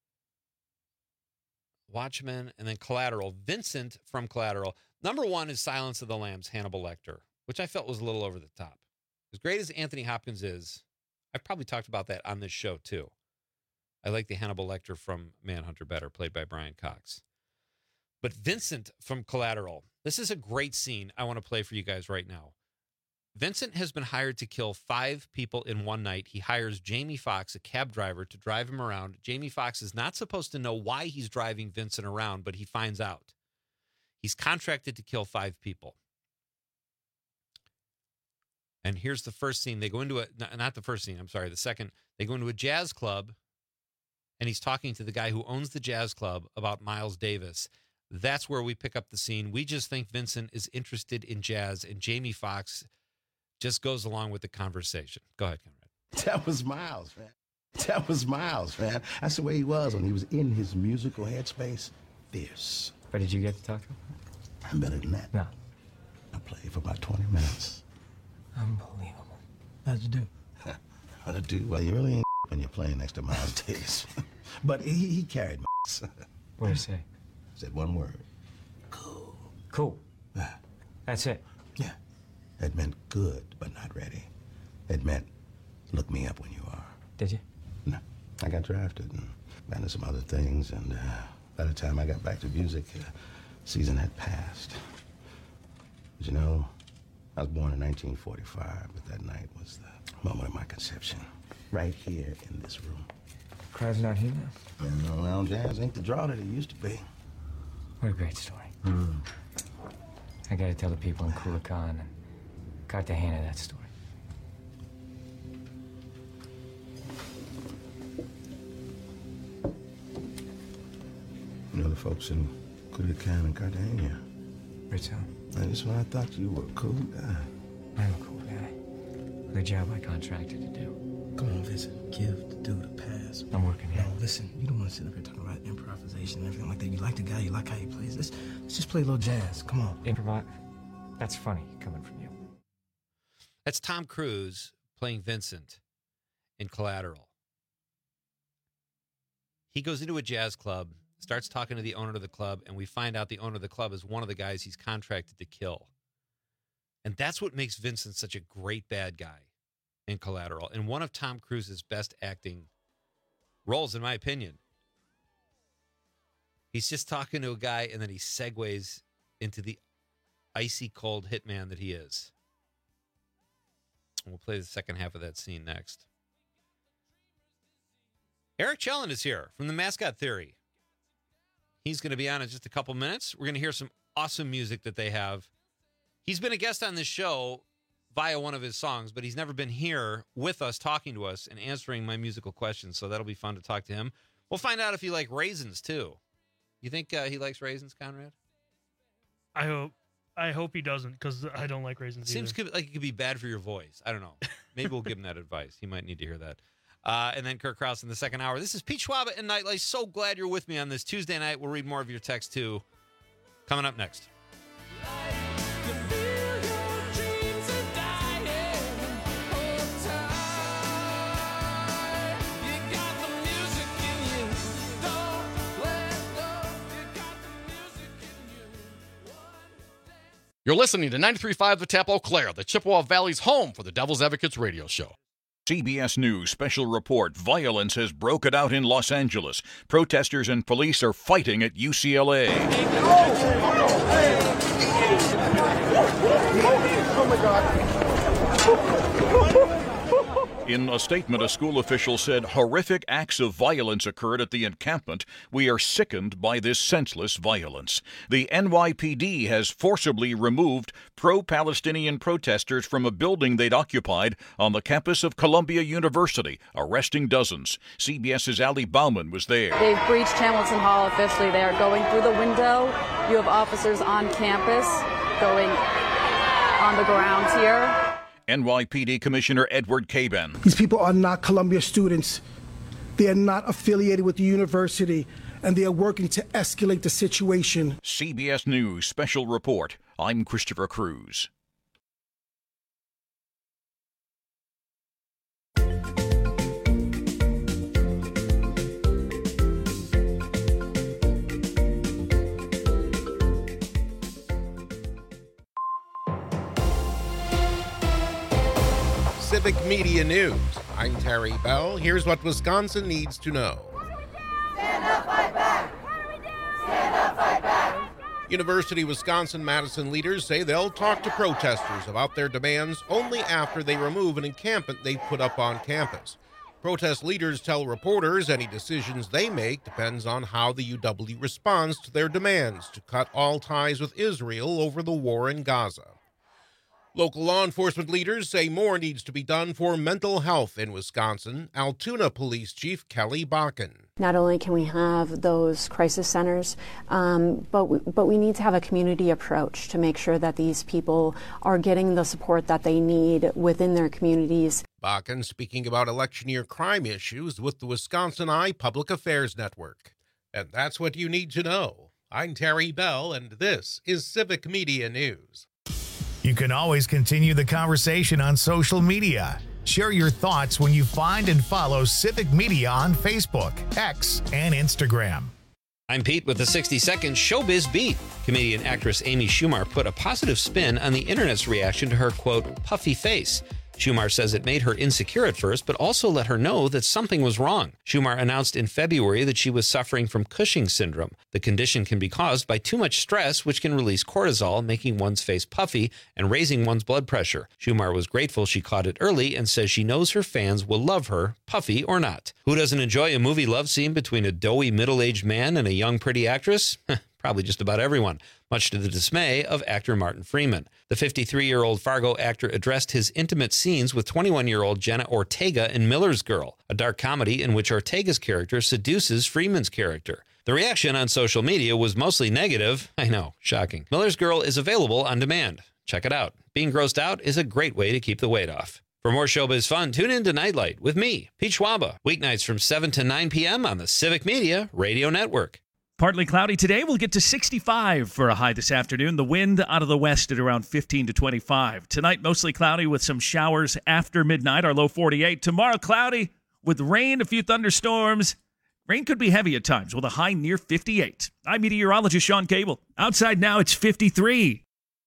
[SPEAKER 19] Watchmen, and then Collateral. Vincent from Collateral. Number one is Silence of the Lambs, Hannibal Lecter, which I felt was a little over the top. As great as Anthony Hopkins is, I've probably talked about that on this show too. I like the Hannibal Lecter from Manhunter better, played by Brian Cox. But Vincent from Collateral, this is a great scene I want to play for you guys right now. Vincent has been hired to kill five people in one night. He hires Jamie Foxx, a cab driver, to drive him around. Jamie Foxx is not supposed to know why he's driving Vincent around, but he finds out. He's contracted to kill five people. And here's the first scene. They go into a, not the first scene, I'm sorry, the second. They go into a jazz club, and he's talking to the guy who owns the jazz club about Miles Davis. That's where we pick up the scene. We just think Vincent is interested in jazz, and Jamie Foxx just goes along with the conversation. Go ahead, Conrad.
[SPEAKER 4] That was Miles, man. That was Miles, man. That's the way he was when he was in his musical headspace. Fierce.
[SPEAKER 5] But did you get to talk to him?
[SPEAKER 4] I'm better than that.
[SPEAKER 5] No.
[SPEAKER 4] I played for about twenty minutes.
[SPEAKER 5] Unbelievable. How'd you do?
[SPEAKER 4] How'd I do? Well, you really ain't when you're playing next to Miles Davis. But he, he carried my
[SPEAKER 5] What did he say?
[SPEAKER 4] Said one word.
[SPEAKER 5] Cool. Cool.
[SPEAKER 4] Yeah.
[SPEAKER 5] That's it?
[SPEAKER 4] Yeah. It meant good, but not ready. It meant look me up when you are.
[SPEAKER 5] Did you?
[SPEAKER 4] No. I got drafted and got into some other things, and uh, by the time I got back to music, uh, season had passed. But you know, I was born in nineteen forty-five, but that night was the moment of my conception. Right here in this room.
[SPEAKER 5] Crowd's not here now?
[SPEAKER 4] And, well, jazz ain't the draw that it used to be.
[SPEAKER 5] What a great story.
[SPEAKER 4] Mm.
[SPEAKER 5] I gotta tell the people in Kulikan and Cartagena that story.
[SPEAKER 4] You know the folks in Kulikan and Cartagena?
[SPEAKER 5] Rizzo.
[SPEAKER 4] I just when I thought you were a cool guy.
[SPEAKER 5] I'm a cool guy. The job I contracted to do.
[SPEAKER 7] Come on, Vincent. Give the dude a pass.
[SPEAKER 5] I'm working here.
[SPEAKER 7] No, listen, you don't want to sit up here talking about improvisation and everything like that. You like the guy, you like how he plays. Let's, let's just play a little jazz. Come on.
[SPEAKER 5] Improvise? That's funny coming from you.
[SPEAKER 19] That's Tom Cruise playing Vincent in Collateral. He goes into a jazz club, starts talking to the owner of the club, and we find out the owner of the club is one of the guys he's contracted to kill. And that's what makes Vincent such a great bad guy in Collateral, and one of Tom Cruise's best acting roles, in my opinion. He's just talking to a guy, and then he segues into the icy cold hitman that he is. We'll play the second half of that scene next. Eric Chelland is here from the Mascot Theory. He's going to be on in just a couple minutes. We're going to hear some awesome music that they have. He's been a guest on this show via one of his songs, but he's never been here with us talking to us and answering my musical questions, so that'll be fun to talk to him. We'll find out if he likes raisins, too. You think uh, he likes raisins, Conrad?
[SPEAKER 20] I hope I hope he doesn't, because I don't like raisins
[SPEAKER 19] Seems
[SPEAKER 20] either.
[SPEAKER 19] could, like it could be bad for your voice. I don't know. Maybe we'll give him that advice. He might need to hear that. Uh, and then Kirk Krause in the second hour. This is Pete Schwaba and Nightlight. So glad you're with me on this Tuesday night. We'll read more of your text, too. Coming up next.
[SPEAKER 6] You're listening to ninety-three point five The Tap Eau Claire, the Chippewa Valley's home for the Devil's Advocates radio show.
[SPEAKER 3] C B S News special report. Violence has broken out in Los Angeles. Protesters and police are fighting at U C L A.
[SPEAKER 8] Oh, my God.
[SPEAKER 3] In a statement, a school official said horrific acts of violence occurred at the encampment. We are sickened by this senseless violence. The N Y P D has forcibly removed pro-Palestinian protesters from a building they'd occupied on the campus of Columbia University, arresting dozens. CBS's Ali Bauman was there.
[SPEAKER 9] They've breached Hamilton Hall officially. They are going through the window. You have officers on campus going on the grounds here.
[SPEAKER 3] N Y P D Commissioner Edward Caban.
[SPEAKER 8] These people are not Columbia students. They are not affiliated with the university, and they are working to escalate the situation.
[SPEAKER 3] C B S News special report. I'm Christopher Cruz.
[SPEAKER 10] Civic Media News. I'm Terry Bell. Here's what Wisconsin needs to know.
[SPEAKER 8] Stand up, fight back. Stand up, fight back.
[SPEAKER 10] University of Wisconsin-Madison leaders say they'll talk to protesters about their demands only after they remove an encampment they put up on campus. Protest leaders tell reporters any decisions they make depends on how the U W responds to their demands to cut all ties with Israel over the war in Gaza. Local law enforcement leaders say more needs to be done for mental health in Wisconsin. Altoona Police Chief Kelly Bakken.
[SPEAKER 24] Not only can we have those crisis centers, um, but, we, but we need to have a community approach to make sure that these people are getting the support that they need within their communities.
[SPEAKER 10] Bakken speaking about election year crime issues with the Wisconsin Eye Public Affairs Network. And that's what you need to know. I'm Terry Bell, and this is Civic Media News.
[SPEAKER 1] You can always continue the conversation on social media. Share your thoughts when you find and follow Civic Media on Facebook, X, and Instagram.
[SPEAKER 19] I'm Pete with the sixty second Showbiz Beat. Comedian actress Amy Schumer put a positive spin on the internet's reaction to her, quote, puffy face. Schumer says it made her insecure at first, but also let her know that something was wrong. Schumer announced in February that she was suffering from Cushing's syndrome. The condition can be caused by too much stress, which can release cortisol, making one's face puffy and raising one's blood pressure. Schumer was grateful she caught it early and says she knows her fans will love her, puffy or not. Who doesn't enjoy a movie love scene between a doughy middle-aged man and a young pretty actress? Probably just about everyone, much to the dismay of actor Martin Freeman. The fifty-three-year-old Fargo actor addressed his intimate scenes with twenty-one-year-old Jenna Ortega in Miller's Girl, a dark comedy in which Ortega's character seduces Freeman's character. The reaction on social media was mostly negative. I know, shocking. Miller's Girl is available on demand. Check it out. Being grossed out is a great way to keep the weight off. For more showbiz fun, tune in to Nightlight with me, Pete Schwaba, weeknights from seven to nine p.m. on the Civic Media Radio Network.
[SPEAKER 25] Partly cloudy today. We'll get to sixty-five for a high this afternoon. The wind out of the west at around fifteen to twenty-five. Tonight, mostly cloudy with some showers after midnight. Our low forty-eight. Tomorrow, cloudy with rain, a few thunderstorms. Rain could be heavy at times with a high near fifty-eight. I'm meteorologist Sean Cable. Outside now, it's fifty-three.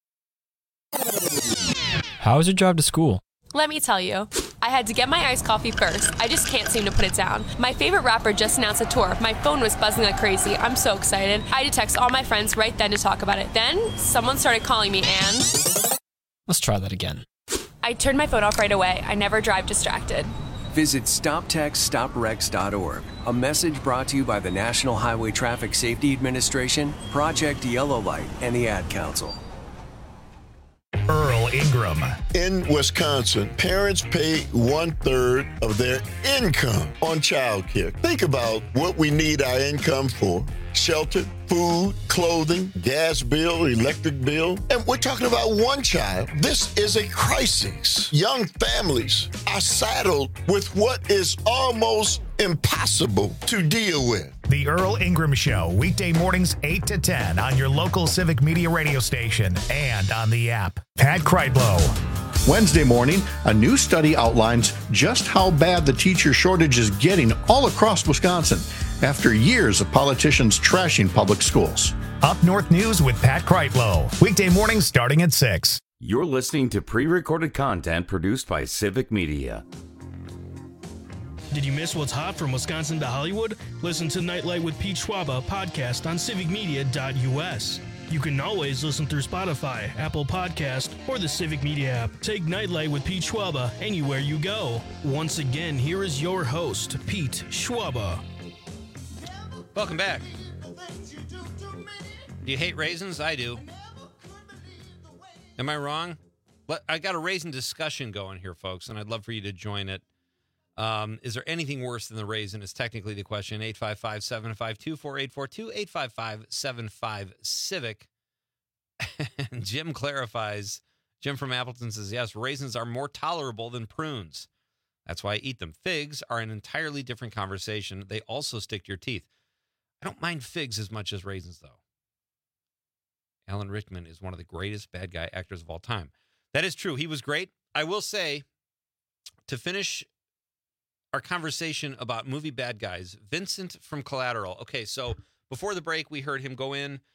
[SPEAKER 26] How was your drive to school?
[SPEAKER 27] Let me tell you, I had to get my iced coffee first. I just can't seem to put it down. My favorite rapper just announced a tour. My phone was buzzing like crazy. I'm so excited. I had to text all my friends right then to talk about it. Then, someone started calling me and...
[SPEAKER 26] Let's try that again.
[SPEAKER 27] I turned my phone off right away. I never drive distracted.
[SPEAKER 28] Visit stop text stop wrecks dot org. A message brought to you by the National Highway Traffic Safety Administration, Project Yellow Light, and the Ad Council.
[SPEAKER 1] Earl Ingram.
[SPEAKER 2] In Wisconsin, parents pay one-third of their income on childcare. Think about what we need our income for. Shelter, food, clothing, gas bill, electric bill. And we're talking about one child. This is a crisis. Young families are saddled with what is almost impossible to deal with.
[SPEAKER 1] The Earl Ingram Show, weekday mornings eight to ten on your local Civic Media radio station and on the app. Pat Kreitlow.
[SPEAKER 11] Wednesday morning, a new study outlines just how bad the teacher shortage is getting all across Wisconsin after years of politicians trashing public schools.
[SPEAKER 1] Up North News with Pat Kreitlow. Weekday mornings starting at six.
[SPEAKER 18] You're listening to pre-recorded content produced by Civic Media.
[SPEAKER 20] Did you miss what's hot from Wisconsin to Hollywood? Listen to Nightlight with Pete Schwaba podcast on civic media dot U S. You can always listen through Spotify, Apple Podcast, or the Civic Media app. Take Nightlight with Pete Schwaba anywhere you go. Once again, here is your host, Pete Schwaba.
[SPEAKER 19] Welcome back. Do you hate raisins? I do. Am I wrong? I got a raisin discussion going here, folks, and I'd love for you to join it. Um, is there anything worse than the raisin is technically the question. eight five five, seven five two, four eight four two, eight five five, seven five, CIVIC. And Jim clarifies, Jim from Appleton says, yes, raisins are more tolerable than prunes. That's why I eat them. Figs are an entirely different conversation. They also stick to your teeth. I don't mind figs as much as raisins, though. Alan Rickman is one of the greatest bad guy actors of all time. That is true. He was great. I will say, to finish our conversation about movie bad guys, Vincent from Collateral. Okay, so before the break, we heard him go in.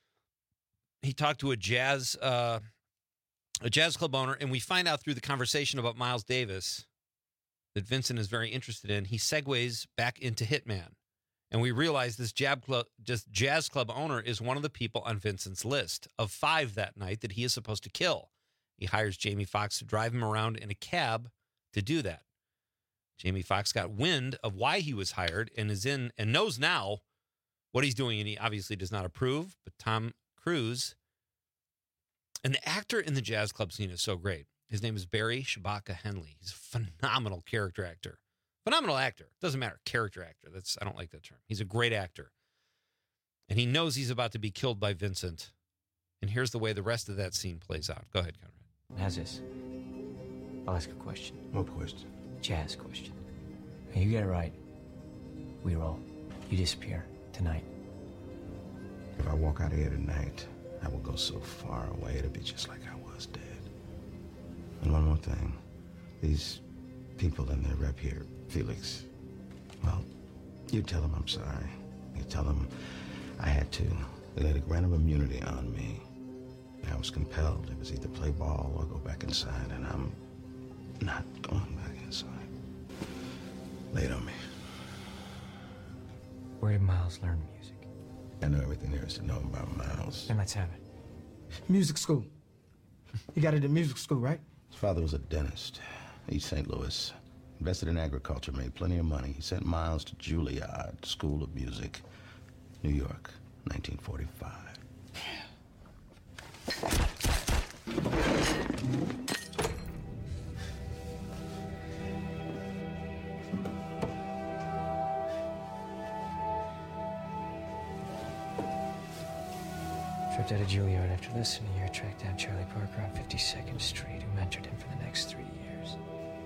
[SPEAKER 19] He talked to a jazz uh, a jazz club owner, and we find out through the conversation about Miles Davis that Vincent is very interested in. He segues back into Hitman, and we realize this jazz club, just jazz club owner is one of the people on Vincent's list of five that night that he is supposed to kill. He hires Jamie Foxx to drive him around in a cab to do that. Jamie Foxx got wind of why he was hired and is in and knows now what he's doing, and he obviously does not approve. But Tom Cruise, and the actor in the jazz club scene is so great. His name is Barry Shabaka Henley. He's a phenomenal character actor. Phenomenal actor. Doesn't matter. Character actor. That's I don't like that term. He's a great actor. And he knows he's about to be killed by Vincent. And here's the way the rest of that scene plays out. Go ahead, Conrad.
[SPEAKER 5] How's this? I'll ask a question.
[SPEAKER 4] What question?
[SPEAKER 5] Jazz question. Now you get it right. We roll. You disappear tonight.
[SPEAKER 4] If I walk out of here tonight, I will go so far away it'll be just like I was dead. And one more thing. These people in their rep here, Felix, well, you tell them I'm sorry. You tell them I had to. They laid a grant of immunity on me. I was compelled. It was either play ball or go back inside, and I'm not going back inside. Laid on me.
[SPEAKER 5] Where did Miles learn music?
[SPEAKER 4] I know everything there is to know about Miles.
[SPEAKER 5] Then let's have it.
[SPEAKER 7] Music school. He got it at music school, right?
[SPEAKER 4] His father was a dentist, East Saint Louis. Invested in agriculture, made plenty of money. He sent Miles to Juilliard School of Music, New York, nineteen forty-five.
[SPEAKER 5] Tripped out of Juilliard after listening to your track down Charlie Parker on fifty-second Street, who mentored him for the next three years.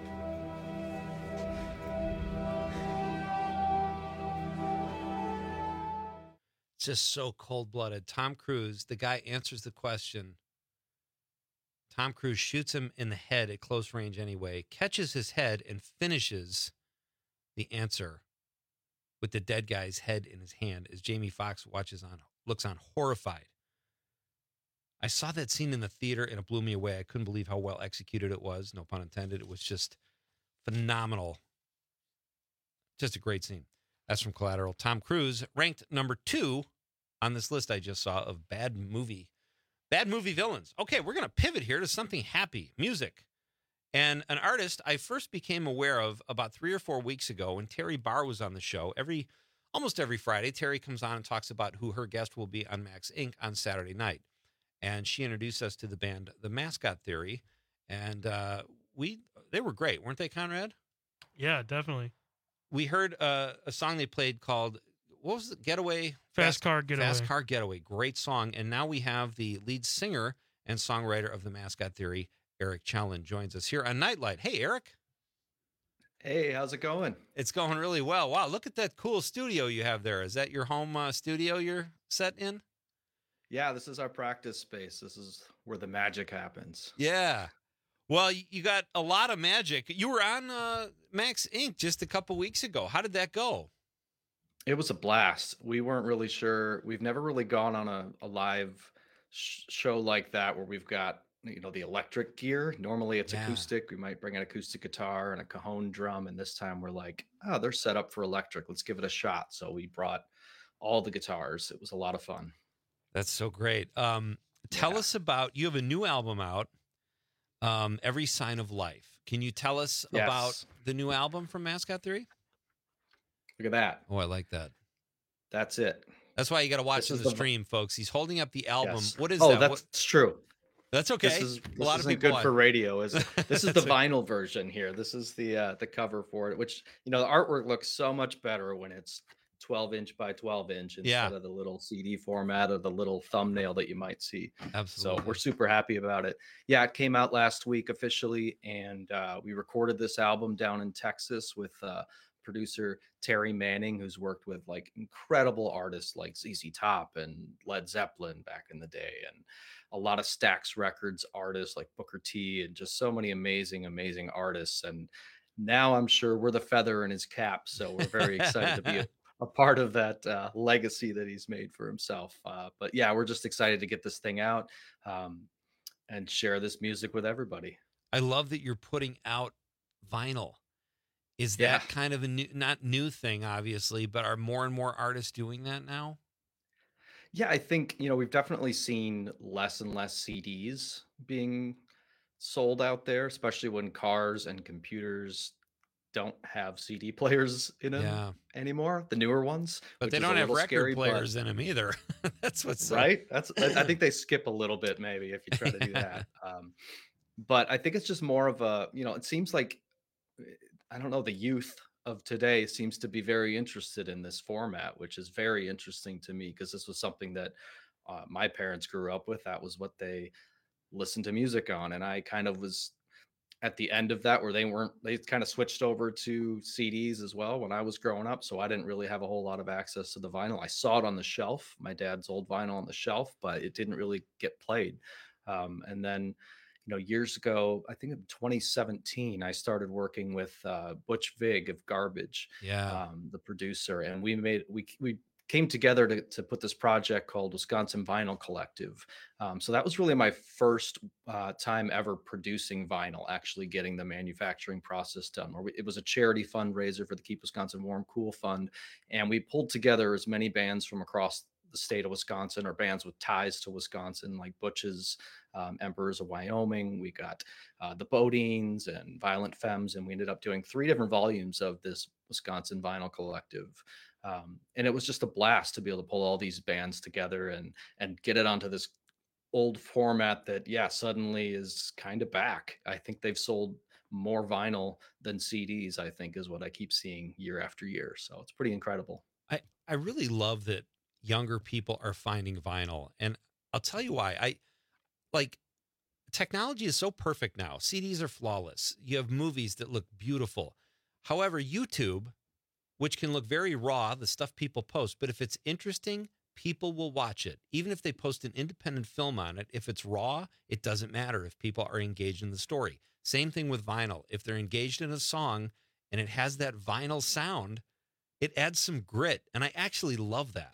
[SPEAKER 19] It's just so cold-blooded. Tom Cruise, the guy answers the question. Tom Cruise shoots him in the head at close range anyway, catches his head, and finishes the answer with the dead guy's head in his hand as Jamie Foxx watches on, looks on horrified. I saw that scene in the theater and it blew me away. I couldn't believe how well executed it was. No pun intended. It was just phenomenal. Just a great scene. That's from Collateral. Tom Cruise ranked number two on this list I just saw of bad movie, bad movie villains. Okay, we're going to pivot here to something happy, music. And an artist I first became aware of about three or four weeks ago when Terry Barr was on the show. Every, almost every Friday, Terry comes on and talks about who her guest will be on Max Incorporated on Saturday night. and she introduced us to the band The Mascot Theory, and uh, we they were great, weren't they, Conrad?
[SPEAKER 20] Yeah, definitely.
[SPEAKER 19] We heard uh, a song they played called, what was it? Getaway?
[SPEAKER 20] Fast, Fast Car Getaway.
[SPEAKER 19] Fast Car Getaway. Great song. And now we have the lead singer and songwriter of The Mascot Theory, Eric Challen, joins us here on Nightlight. Hey, Eric.
[SPEAKER 12] Hey, how's it going?
[SPEAKER 19] It's going really well. Wow, look at that cool studio you have there. Is that your home uh, studio you're set in?
[SPEAKER 12] Yeah, this is our practice space. This is where the magic happens.
[SPEAKER 19] Yeah. Well, you got a lot of magic. You were on uh, Max Incorporated just a couple weeks ago. How did that go?
[SPEAKER 12] It was a blast. We weren't really sure. We've never really gone on a, a live sh- show like that where we've got, you know, the electric gear. Normally it's yeah. acoustic. We might bring an acoustic guitar and a cajon drum. And this time we're like, oh, they're set up for electric. Let's give it a shot. So we brought all the guitars. It was a lot of fun.
[SPEAKER 19] That's so great. Um, tell yeah. us about, you have a new album out. Um, Every Sign of Life. Can you tell us yes. about the new album from Mascot Theory?
[SPEAKER 12] Look at that.
[SPEAKER 19] Oh, I like that.
[SPEAKER 12] That's it.
[SPEAKER 19] That's why you got to watch on the, the stream, folks. He's holding up the album.
[SPEAKER 12] Yes.
[SPEAKER 19] What is
[SPEAKER 12] oh,
[SPEAKER 19] that?
[SPEAKER 12] that's
[SPEAKER 19] what?
[SPEAKER 12] true.
[SPEAKER 19] That's okay.
[SPEAKER 12] This is
[SPEAKER 19] a
[SPEAKER 12] this
[SPEAKER 19] lot
[SPEAKER 12] isn't
[SPEAKER 19] of people
[SPEAKER 12] good
[SPEAKER 19] on.
[SPEAKER 12] for radio, is it? This is the
[SPEAKER 19] okay.
[SPEAKER 12] vinyl version here. This is the uh, the cover for it, which, you know, the artwork looks so much better when it's twelve inch by twelve inch instead
[SPEAKER 19] yeah.
[SPEAKER 12] of the little C D format or the little thumbnail that you might see.
[SPEAKER 19] Absolutely.
[SPEAKER 12] So we're super happy about it. Yeah, it came out last week officially, and uh, we recorded this album down in Texas with uh, producer Terry Manning, who's worked with like incredible artists like Z Z Top and Led Zeppelin back in the day, and a lot of Stax Records artists like Booker T, and just so many amazing, amazing artists. And now I'm sure we're the feather in his cap, so we're very excited to be a a part of that uh, legacy that he's made for himself. Uh, but yeah, we're just excited to get this thing out um, and share this music with everybody.
[SPEAKER 19] I love that you're putting out vinyl. Is that
[SPEAKER 12] yeah.
[SPEAKER 19] kind of a new, not new thing, obviously, but are more and more artists doing that now?
[SPEAKER 12] Yeah, I think, you know, we've definitely seen less and less C Ds being sold out there, especially when cars and computers don't have C D players in them
[SPEAKER 19] yeah.
[SPEAKER 12] anymore, the newer ones,
[SPEAKER 19] but they don't have record scary, players but... in them either. That's what's
[SPEAKER 12] right. That's I think they skip a little bit maybe if you try to do that. Um, but I think it's just more of a, you know, it seems like, I don't know, the youth of today seems to be very interested in this format, which is very interesting to me because this was something that uh, my parents grew up with. That was what they listened to music on, and I kind of was at the end of that where they weren't, they kind of switched over to C Ds as well when I was growing up. So I didn't really have a whole lot of access to the vinyl. I saw it on the shelf, my dad's old vinyl on the shelf, but it didn't really get played. Um, and then, you know, years ago, I think in twenty seventeen, I started working with uh, Butch Vig of Garbage,
[SPEAKER 19] yeah,
[SPEAKER 12] um, the producer. And we made, we, we, came together to, to put this project called Wisconsin Vinyl Collective. Um, so that was really my first uh, time ever producing vinyl, actually getting the manufacturing process done. Where we, it was a charity fundraiser for the Keep Wisconsin Warm Cool Fund. And we pulled together as many bands from across the state of Wisconsin, or bands with ties to Wisconsin, like Butch's, um, Emperors of Wyoming. We got uh, the Bodines and Violent Femmes, and we ended up doing three different volumes of this Wisconsin Vinyl Collective. Um, and it was just a blast to be able to pull all these bands together and and get it onto this old format that, yeah, suddenly is kind of back. I think they've sold more vinyl than C Ds, I think, is what I keep seeing year after year. So it's pretty incredible.
[SPEAKER 19] I, I really love that younger people are finding vinyl. And I'll tell you why. I like technology is so perfect now. C Ds are flawless. You have movies that look beautiful. However, YouTube, which can look very raw, the stuff people post, but if it's interesting, people will watch it. Even if they post an independent film on it, if it's raw, it doesn't matter if people are engaged in the story. Same thing with vinyl. If they're engaged in a song and it has that vinyl sound, it adds some grit. And I actually love that.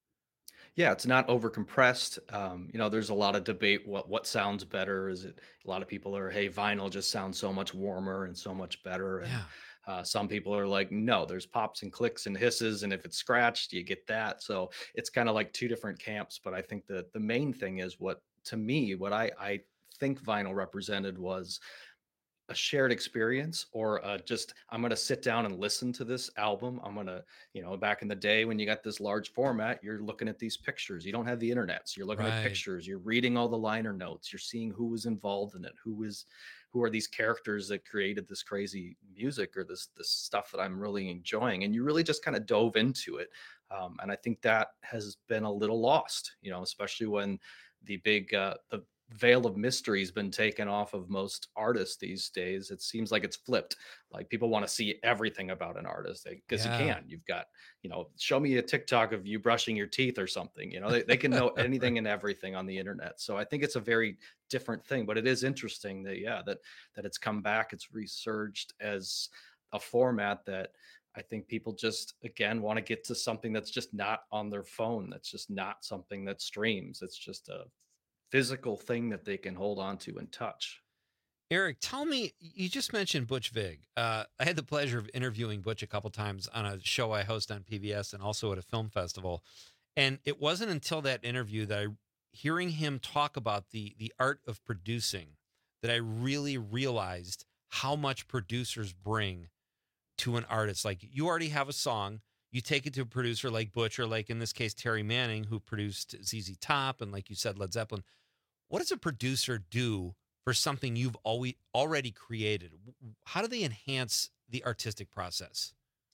[SPEAKER 12] Yeah, it's not over compressed. Um, you know, there's a lot of debate. What what sounds better? Is it, a lot of people are, hey, vinyl just sounds so much warmer and so much better. And
[SPEAKER 19] yeah.
[SPEAKER 12] Uh, some people are like, no, there's pops and clicks and hisses, and if it's scratched, you get that. So it's kind of like two different camps. But I think that the main thing is what, to me, what I, I think vinyl represented was a shared experience, or uh, just I'm going to sit down and listen to this album. I'm going to, you know, back in the day when you got this large format, you're looking at these pictures. You don't have the internet, so you're looking
[SPEAKER 19] Right.
[SPEAKER 12] at pictures. You're reading all the liner notes. You're seeing who was involved in it, who is, who are these characters that created this crazy music or this this stuff that I'm really enjoying, and you really just kind of dove into it. Um, and I think that has been a little lost, you know, especially when the big uh, the veil of mystery has been taken off of most artists these days. It seems like it's flipped. Like people want to see everything about an artist because
[SPEAKER 19] Yeah.
[SPEAKER 12] you can. You've got, you know, show me a TikTok of you brushing your teeth or something. You know, they, they can know anything and everything on the internet. So I think it's a very different thing. But it is interesting that yeah, that that it's come back. It's resurged as a format that I think people just again want to get to something that's just not on their phone. That's just not something that streams. It's just a physical thing that they can hold on to and touch.
[SPEAKER 19] Eric, tell me, you just mentioned Butch Vig. Uh, I had the pleasure of interviewing Butch a couple times on a show I host on P B S and also at a film festival. And it wasn't until that interview that I, hearing him talk about the the art of producing, that I really realized how much producers bring to an artist. Like, you already have a song, you take it to a producer like Butch, or like in this case, Terry Manning, who produced Z Z Top, and like you said, Led Zeppelin. What does a producer do for something you've always already created? How do they enhance the artistic process?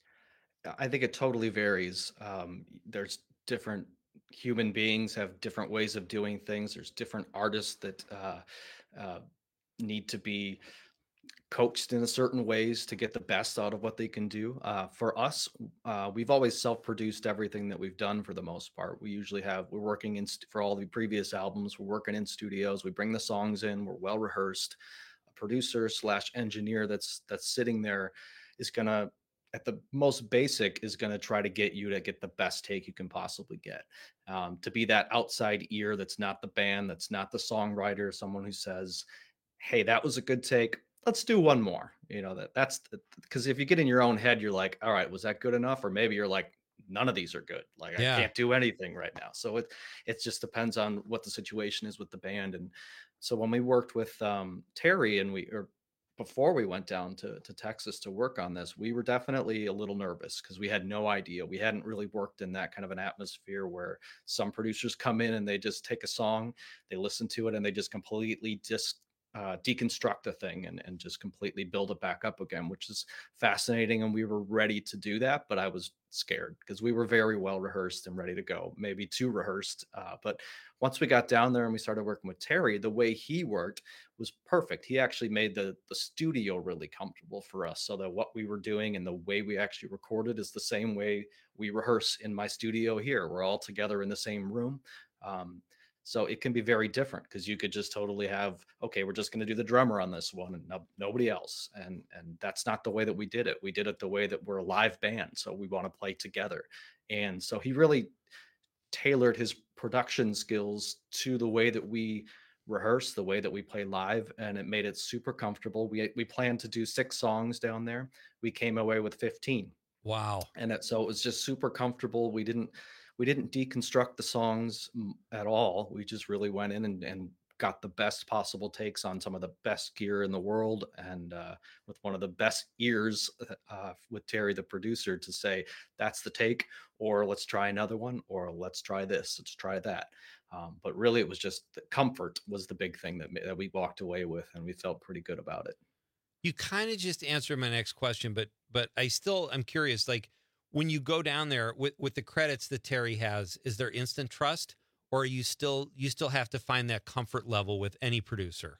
[SPEAKER 12] I think it totally varies. Um, there's different human beings have different ways of doing things. There's different artists that uh, uh, need to be coached in a certain ways to get the best out of what they can do. Uh, for us, uh, we've always self-produced everything that we've done for the most part. We usually have, we're working in, st- for all the previous albums, we're working in studios, we bring the songs in, we're well rehearsed. A producer slash engineer that's, that's sitting there is going to, at the most basic, is going to try to get you to get the best take you can possibly get. Um, to be that outside ear that's not the band, that's not the songwriter, someone who says, hey, that was a good take, let's do one more. You know, that that's because if you get in your own head, you're like, all right, was that good enough? Or maybe you're like, none of these are good. Like
[SPEAKER 19] Yeah.
[SPEAKER 12] I can't do anything right now. So it it just depends on what the situation is with the band. And so when we worked with um, Terry and we or before we went down to, to Texas to work on this, we were definitely a little nervous because we had no idea. We hadn't really worked in that kind of an atmosphere where some producers come in and they just take a song, they listen to it, and they just completely dis uh, deconstruct a thing and, and just completely build it back up again, which is fascinating. And we were ready to do that, but I was scared because we were very well rehearsed and ready to go, maybe too rehearsed. Uh, but once we got down there and we started working with Terry, the way he worked was perfect. He actually made the, the studio really comfortable for us so that what we were doing and the way we actually recorded is the same way we rehearse in my studio here. We're all together in the same room. Um, So it can be very different because you could just totally have, okay, we're just going to do the drummer on this one and no, nobody else. And and that's not the way that we did it. We did it the way that we're a live band. So we want to play together. And so he really tailored his production skills to the way that we rehearse, the way that we play live, and it made it super comfortable. We we planned to do six songs down there. We came away with fifteen.
[SPEAKER 19] Wow.
[SPEAKER 12] And that, so it was just super comfortable. We didn't we didn't deconstruct the songs at all. We just really went in and, and got the best possible takes on some of the best gear in the world, and uh, with one of the best ears uh, with Terry, the producer, to say, that's the take, or let's try another one, or let's try this, let's try that. Um, but really it was just the comfort was the big thing that, that we walked away with, and we felt pretty good about it.
[SPEAKER 19] You kind of just answered my next question, but but I still I'm curious. Like when you go down there with, with the credits that Terry has, is there instant trust, or are you still you still have to find that comfort level with any producer?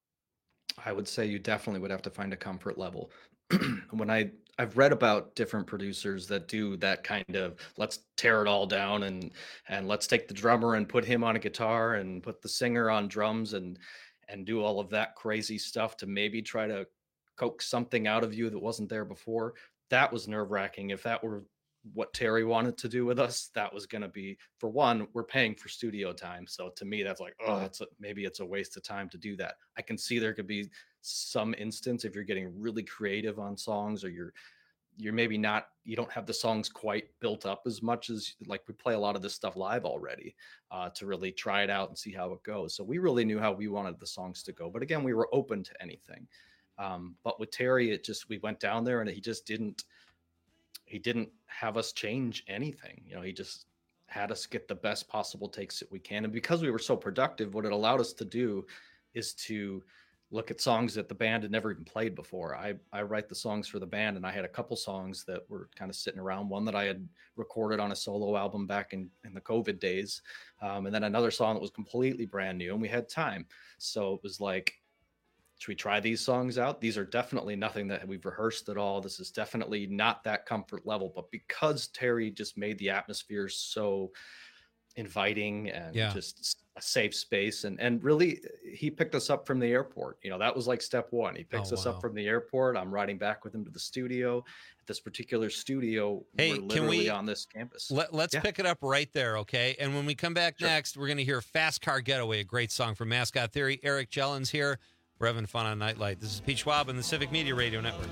[SPEAKER 12] I would say you definitely would have to find a comfort level. When I I've read about different producers that do that kind of let's tear it all down and and let's take the drummer and put him on a guitar and put the singer on drums and and do all of that crazy stuff to maybe try to coax something out of you that wasn't there before. That was nerve-wracking. If that were what Terry wanted to do with us, that was going to be, for one, we're paying for studio time. So to me, that's like, oh, that's a, maybe it's a waste of time to do that. I can see there could be some instance if you're getting really creative on songs, or you're you're maybe not, you don't have the songs quite built up as much as, like, we play a lot of this stuff live already uh, to really try it out and see how it goes. So we really knew how we wanted the songs to go. But again, we were open to anything. Um, but with Terry, it just, we went down there and he just didn't, he didn't have us change anything. You know, he just had us get the best possible takes that we can. And because we were so productive, what it allowed us to do is to look at songs that the band had never even played before. I, I write the songs for the band, and I had a couple songs that were kind of sitting around. One that I had recorded on a solo album back in, in the COVID days. Um, and then another song that was completely brand new, and we had time. So it was like, should we try these songs out? These are definitely nothing that we've rehearsed at all. This is definitely not that comfort level, but because Terry just made the atmosphere so inviting and
[SPEAKER 19] Yeah.
[SPEAKER 12] just a safe space, and and really he picked us up from the airport. You know, that was like step one. He picks
[SPEAKER 19] Oh,
[SPEAKER 12] us
[SPEAKER 19] wow.
[SPEAKER 12] up from the airport. I'm riding back with him to the studio. At this particular studio,
[SPEAKER 19] Hey,
[SPEAKER 12] we're
[SPEAKER 19] can
[SPEAKER 12] literally
[SPEAKER 19] we-
[SPEAKER 12] on this campus.
[SPEAKER 19] Let, let's
[SPEAKER 12] Yeah.
[SPEAKER 19] pick it up right there, okay? And when we come back
[SPEAKER 12] Sure.
[SPEAKER 19] next, we're going to hear Fast Car Getaway, a great song from Mascot Theory. Eric Jellin's here. We're having fun on Nightlight. This is Pete Schwab and the Civic Media Radio Network.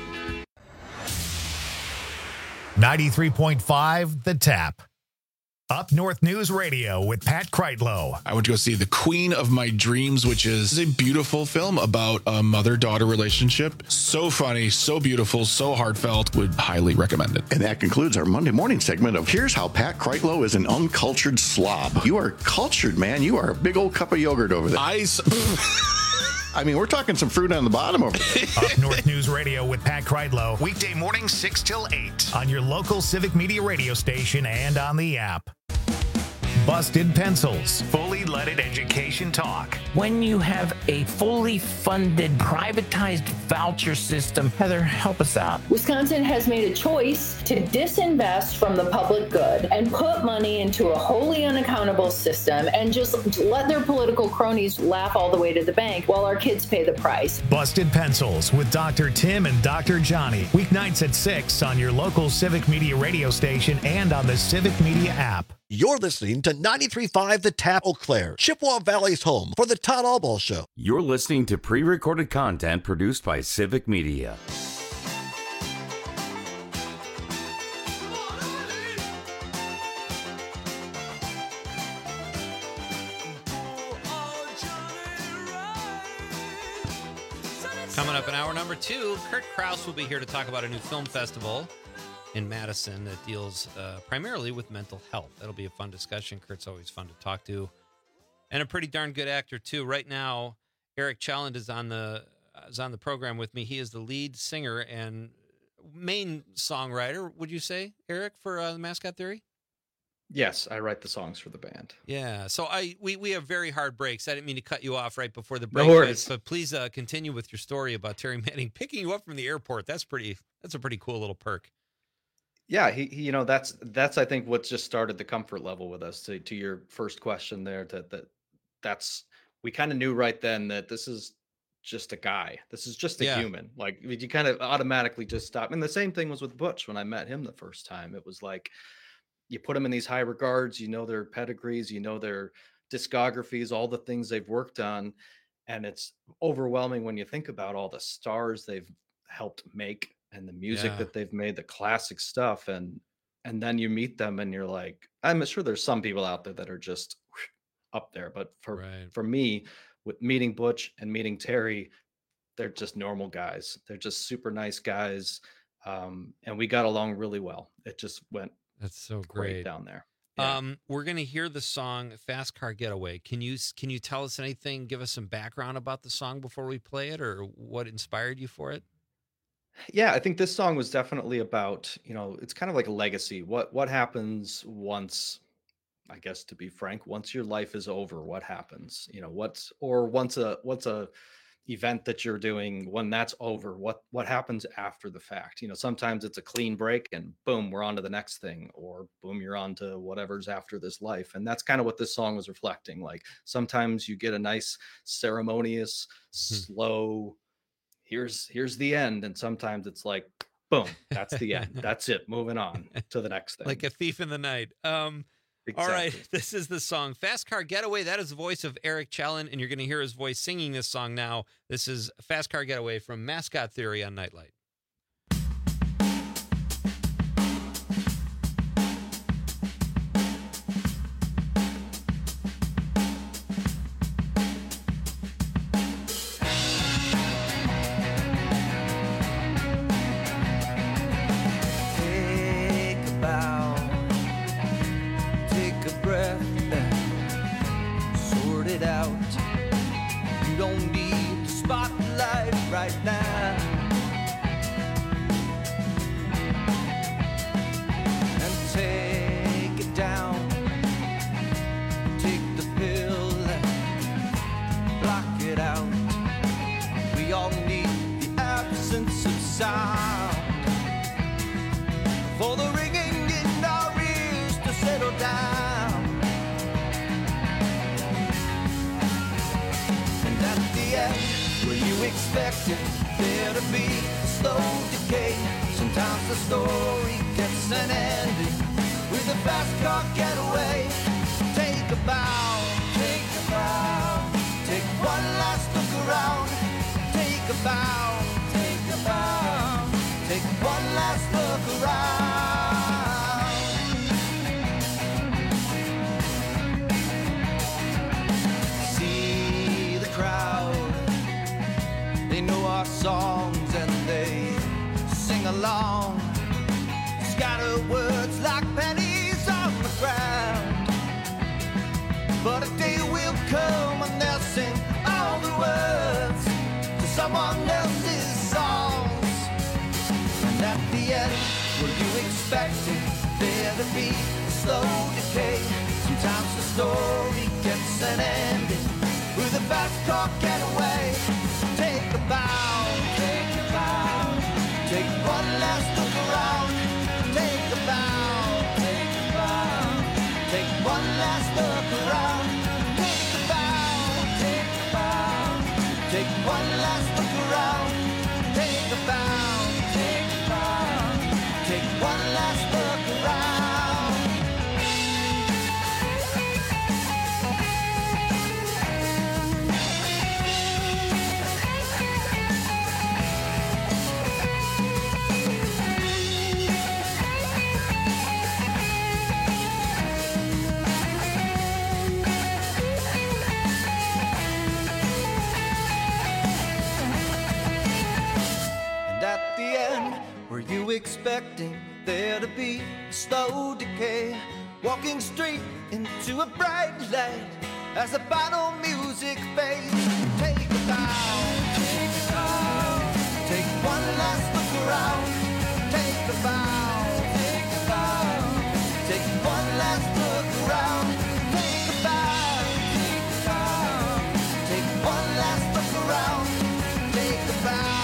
[SPEAKER 1] ninety-three point five The Tap. Up North News Radio with Pat Kreitlow.
[SPEAKER 13] I went to go see The Queen of My Dreams, which is a beautiful film about a mother-daughter relationship. So funny, so beautiful, so heartfelt. Would highly recommend it.
[SPEAKER 11] And that concludes our Monday morning segment of Here's How Pat Kreitlow is an Uncultured Slob. You are cultured, man. You are a big old cup of yogurt over there.
[SPEAKER 13] I...
[SPEAKER 11] I mean, we're talking some fruit on the bottom over there.
[SPEAKER 1] Up North News Radio with Pat Kreitlow. Weekday mornings six till eight on your local Civic Media radio station and on the app. Busted Pencils. Fully leaded education talk.
[SPEAKER 14] When you have a fully funded, privatized voucher system, Heather, help us out.
[SPEAKER 15] Wisconsin has made a choice to disinvest from the public good and put money into a wholly unaccountable system and just let their political cronies laugh all the way to the bank while our kids pay the price.
[SPEAKER 1] Busted Pencils with Doctor Tim and Doctor Johnny. Weeknights at six on your local Civic Media radio station and on the Civic Media app.
[SPEAKER 16] You're listening to ninety-three point five The Tap, Eau Claire, Chippewa Valley's home for the Todd Allball Show.
[SPEAKER 18] You're listening to pre-recorded content produced by Civic Media.
[SPEAKER 19] Coming up in hour number two, Kurt Kraus will be here to talk about a new film festival in Madison that deals uh, primarily with mental health. That'll be a fun discussion. Kurt's always fun to talk to. And a pretty darn good actor, too. Right now, Eric Challand is on the is on the program with me. He is the lead singer and main songwriter, would you say, Eric, for uh, the Mascot Theory?
[SPEAKER 12] Yes, I write the songs for the band.
[SPEAKER 19] Yeah, so I we, we have very hard breaks. I didn't mean to cut you off right before the break,
[SPEAKER 12] No worries.
[SPEAKER 19] but, but please uh, continue with your story about Terry Manning picking you up from the airport. That's pretty. That's a pretty cool little perk.
[SPEAKER 12] Yeah, he, he you know, that's that's I think what just started the comfort level with us. To to your first question there, that that that's we kind of knew right then that this is just a guy. This is just a
[SPEAKER 19] Yeah.
[SPEAKER 12] human. Like you kind of automatically just stop. And the same thing was with Butch when I met him the first time. It was like you put them in these high regards, you know their pedigrees, you know their discographies, all the things they've worked on, and it's overwhelming when you think about all the stars they've helped make and the music
[SPEAKER 19] Yeah.
[SPEAKER 12] that they've made, the classic stuff, and and then you meet them and you're like, I'm sure there's some people out there that are just up there, but for for me, with meeting Butch and meeting Terry, they're just normal guys. They're just super nice guys, um, and we got along really well. It just went
[SPEAKER 19] That's so
[SPEAKER 12] great,
[SPEAKER 19] great.
[SPEAKER 12] down there.
[SPEAKER 19] Um, we're gonna hear the song "Fast Car Getaway." Can you can you tell us anything? Give us some background about the song before we play it, or what inspired you for it?
[SPEAKER 12] Yeah, I think this song was definitely about, you know, it's kind of like a legacy. What what happens once, I guess to be frank, once your life is over, what happens? You know, what's or once a what's a event that you're doing, when that's over, what what happens after the fact? You know, sometimes it's a clean break and boom, we're on to the next thing, or boom, you're on to whatever's after this life. And that's kind of what this song was reflecting. Like sometimes you get a nice ceremonious, slow, here's here's the end, and sometimes it's like boom, that's the end, that's it, moving on to the next thing.
[SPEAKER 19] Like a thief in the night. Um, All right,
[SPEAKER 12] Exactly.
[SPEAKER 19] this is the song "Fast Car Getaway." That is the voice of Eric Challand, and you're going to hear his voice singing this song now. This is "Fast Car Getaway" from Mascot Theory on Nightlight.
[SPEAKER 3] don't need the spotlight right now. And take it down, take the pill, block it out. We all need the absence of sound for the ringing in our ears to settle down. And at the end, where you expected there to be a slow decay, sometimes the story gets an ending with a fast car getaway. Take a bow, take a bow, take one last look around. Take a bow, take a bow, take one last look around. See the crowd, they know our songs and they sing along. Scatter words like pennies on the ground. But a day will come when they'll sing all the words to someone else's songs. And at the end, were you expecting there to be a slow decay? Sometimes the story gets an ending with a fast car getaway. Take a bow, take a bow, take one last look around. Take a bow, take a bow, take one last look around. Take a bow, take a bow, take one last look around. Take a bow, take a bow, take one last look around. At the end, were you expecting there to be a slow decay? Walking straight into a bright light as the final music fades. Take a bow, take a bow, take one last look around. Take a bow, take a bow, take one last look around. Take a bow, take a bow, take one last look around. Take a bow.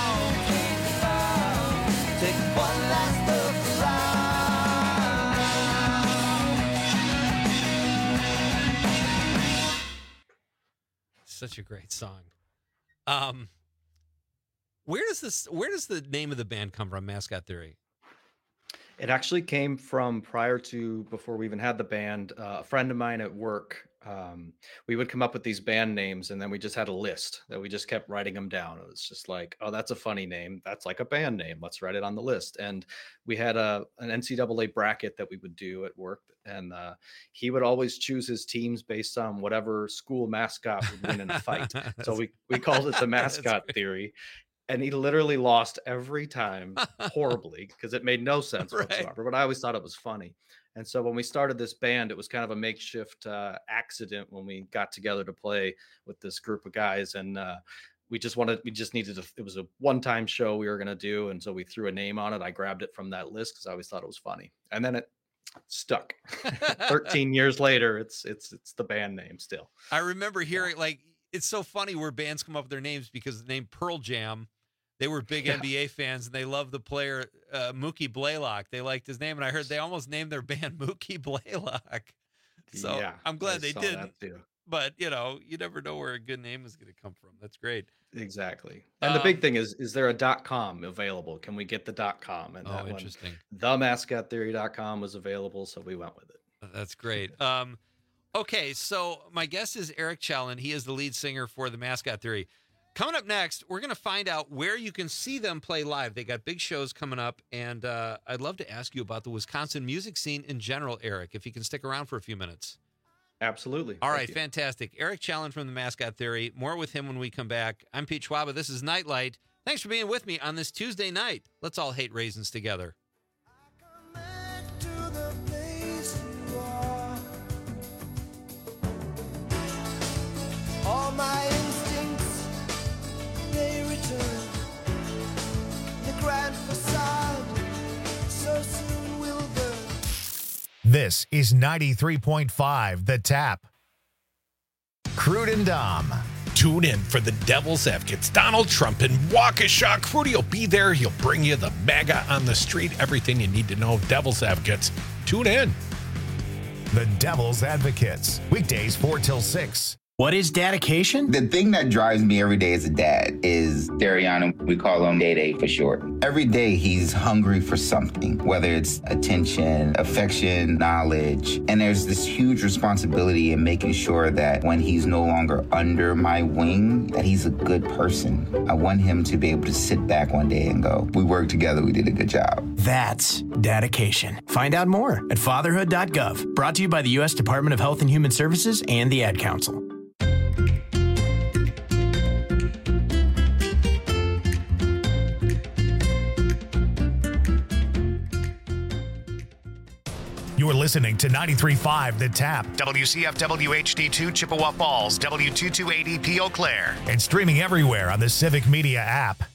[SPEAKER 3] Take one last look around.
[SPEAKER 19] Such a great song. Um, where does this? Where does the name of the band come from? Mascot Theory.
[SPEAKER 12] It actually came from prior to before we even had the band. Uh, a friend of mine at work, um, we would come up with these band names, and then we just had a list that we just kept writing them down. It was just like, oh, that's a funny name. That's like a band name. Let's write it on the list. And we had a an N C double A bracket that we would do at work, and uh, he would always choose his teams based on whatever school mascot would win in a fight. So we we called it the Mascot Theory. And he literally lost every time horribly because it made no sense
[SPEAKER 19] Right.
[SPEAKER 12] whatsoever. But I always thought it was funny. And so when we started this band, it was kind of a makeshift uh, accident when we got together to play with this group of guys. And uh, we just wanted, we just needed to, it was a one-time show we were going to do. And so we threw a name on it. I grabbed it from that list because I always thought it was funny. And then it stuck. thirteen years later, it's, it's, it's the band name still.
[SPEAKER 19] I remember hearing like it's so funny where bands come up with their names because the name Pearl Jam. They were big yeah. N B A fans, and they loved the player uh, Mookie Blaylock. They liked his name, and I heard they almost named their band Mookie Blaylock. So
[SPEAKER 12] yeah,
[SPEAKER 19] I'm glad
[SPEAKER 12] I
[SPEAKER 19] they
[SPEAKER 12] saw
[SPEAKER 19] didn't.
[SPEAKER 12] that too.
[SPEAKER 19] But you know, you never know where a good name is going to come from. That's great.
[SPEAKER 12] Exactly. And
[SPEAKER 19] um,
[SPEAKER 12] the big thing is, is there a .com available? Can we get the .com? And
[SPEAKER 19] oh,
[SPEAKER 12] that
[SPEAKER 19] interesting.
[SPEAKER 12] the mascot theory dot com was available, so we went with it.
[SPEAKER 19] That's great. Um, okay, so my guest is Eric Challen. He is the lead singer for the Mascot Theory. Coming up next, we're going to find out where you can see them play live. They got big shows coming up, and uh, I'd love to ask you about the Wisconsin music scene in general, Eric, if you can stick around for a few minutes.
[SPEAKER 12] Absolutely.
[SPEAKER 19] All
[SPEAKER 12] Thank
[SPEAKER 19] right,
[SPEAKER 12] you.
[SPEAKER 19] fantastic. Eric Challen from the Mascot Theory. More with him when we come back. I'm Pete Schwaba. This is Nightlight. Thanks for being with me on this Tuesday night. Let's all hate raisins together.
[SPEAKER 3] All my instincts
[SPEAKER 1] This is ninety-three point five The Tap. Crude and Dom.
[SPEAKER 6] Tune in for the Devil's Advocates. Donald Trump in Waukesha. Crudy will be there. He'll bring you the MAGA on the street, everything you need to know. Devil's Advocates. Tune in.
[SPEAKER 1] The Devil's Advocates. Weekdays four till six.
[SPEAKER 8] What is dedication?
[SPEAKER 9] The thing that drives me every day as a dad is Dariana. We call him Day Day for short. Every day he's hungry for something, whether it's attention, affection, knowledge. And there's this huge responsibility in making sure that when he's no longer under my wing, that he's a good person. I want him to be able to sit back one day and go, we worked together, we did a good job.
[SPEAKER 8] That's dedication. Find out more at fatherhood dot gov. Brought to you by the U S Department of Health and Human Services and the Ad Council.
[SPEAKER 1] You're listening to ninety-three point five The Tap, W C F W H D two Chippewa Falls, W two two eighty P Eau Claire, and streaming everywhere on the Civic Media app.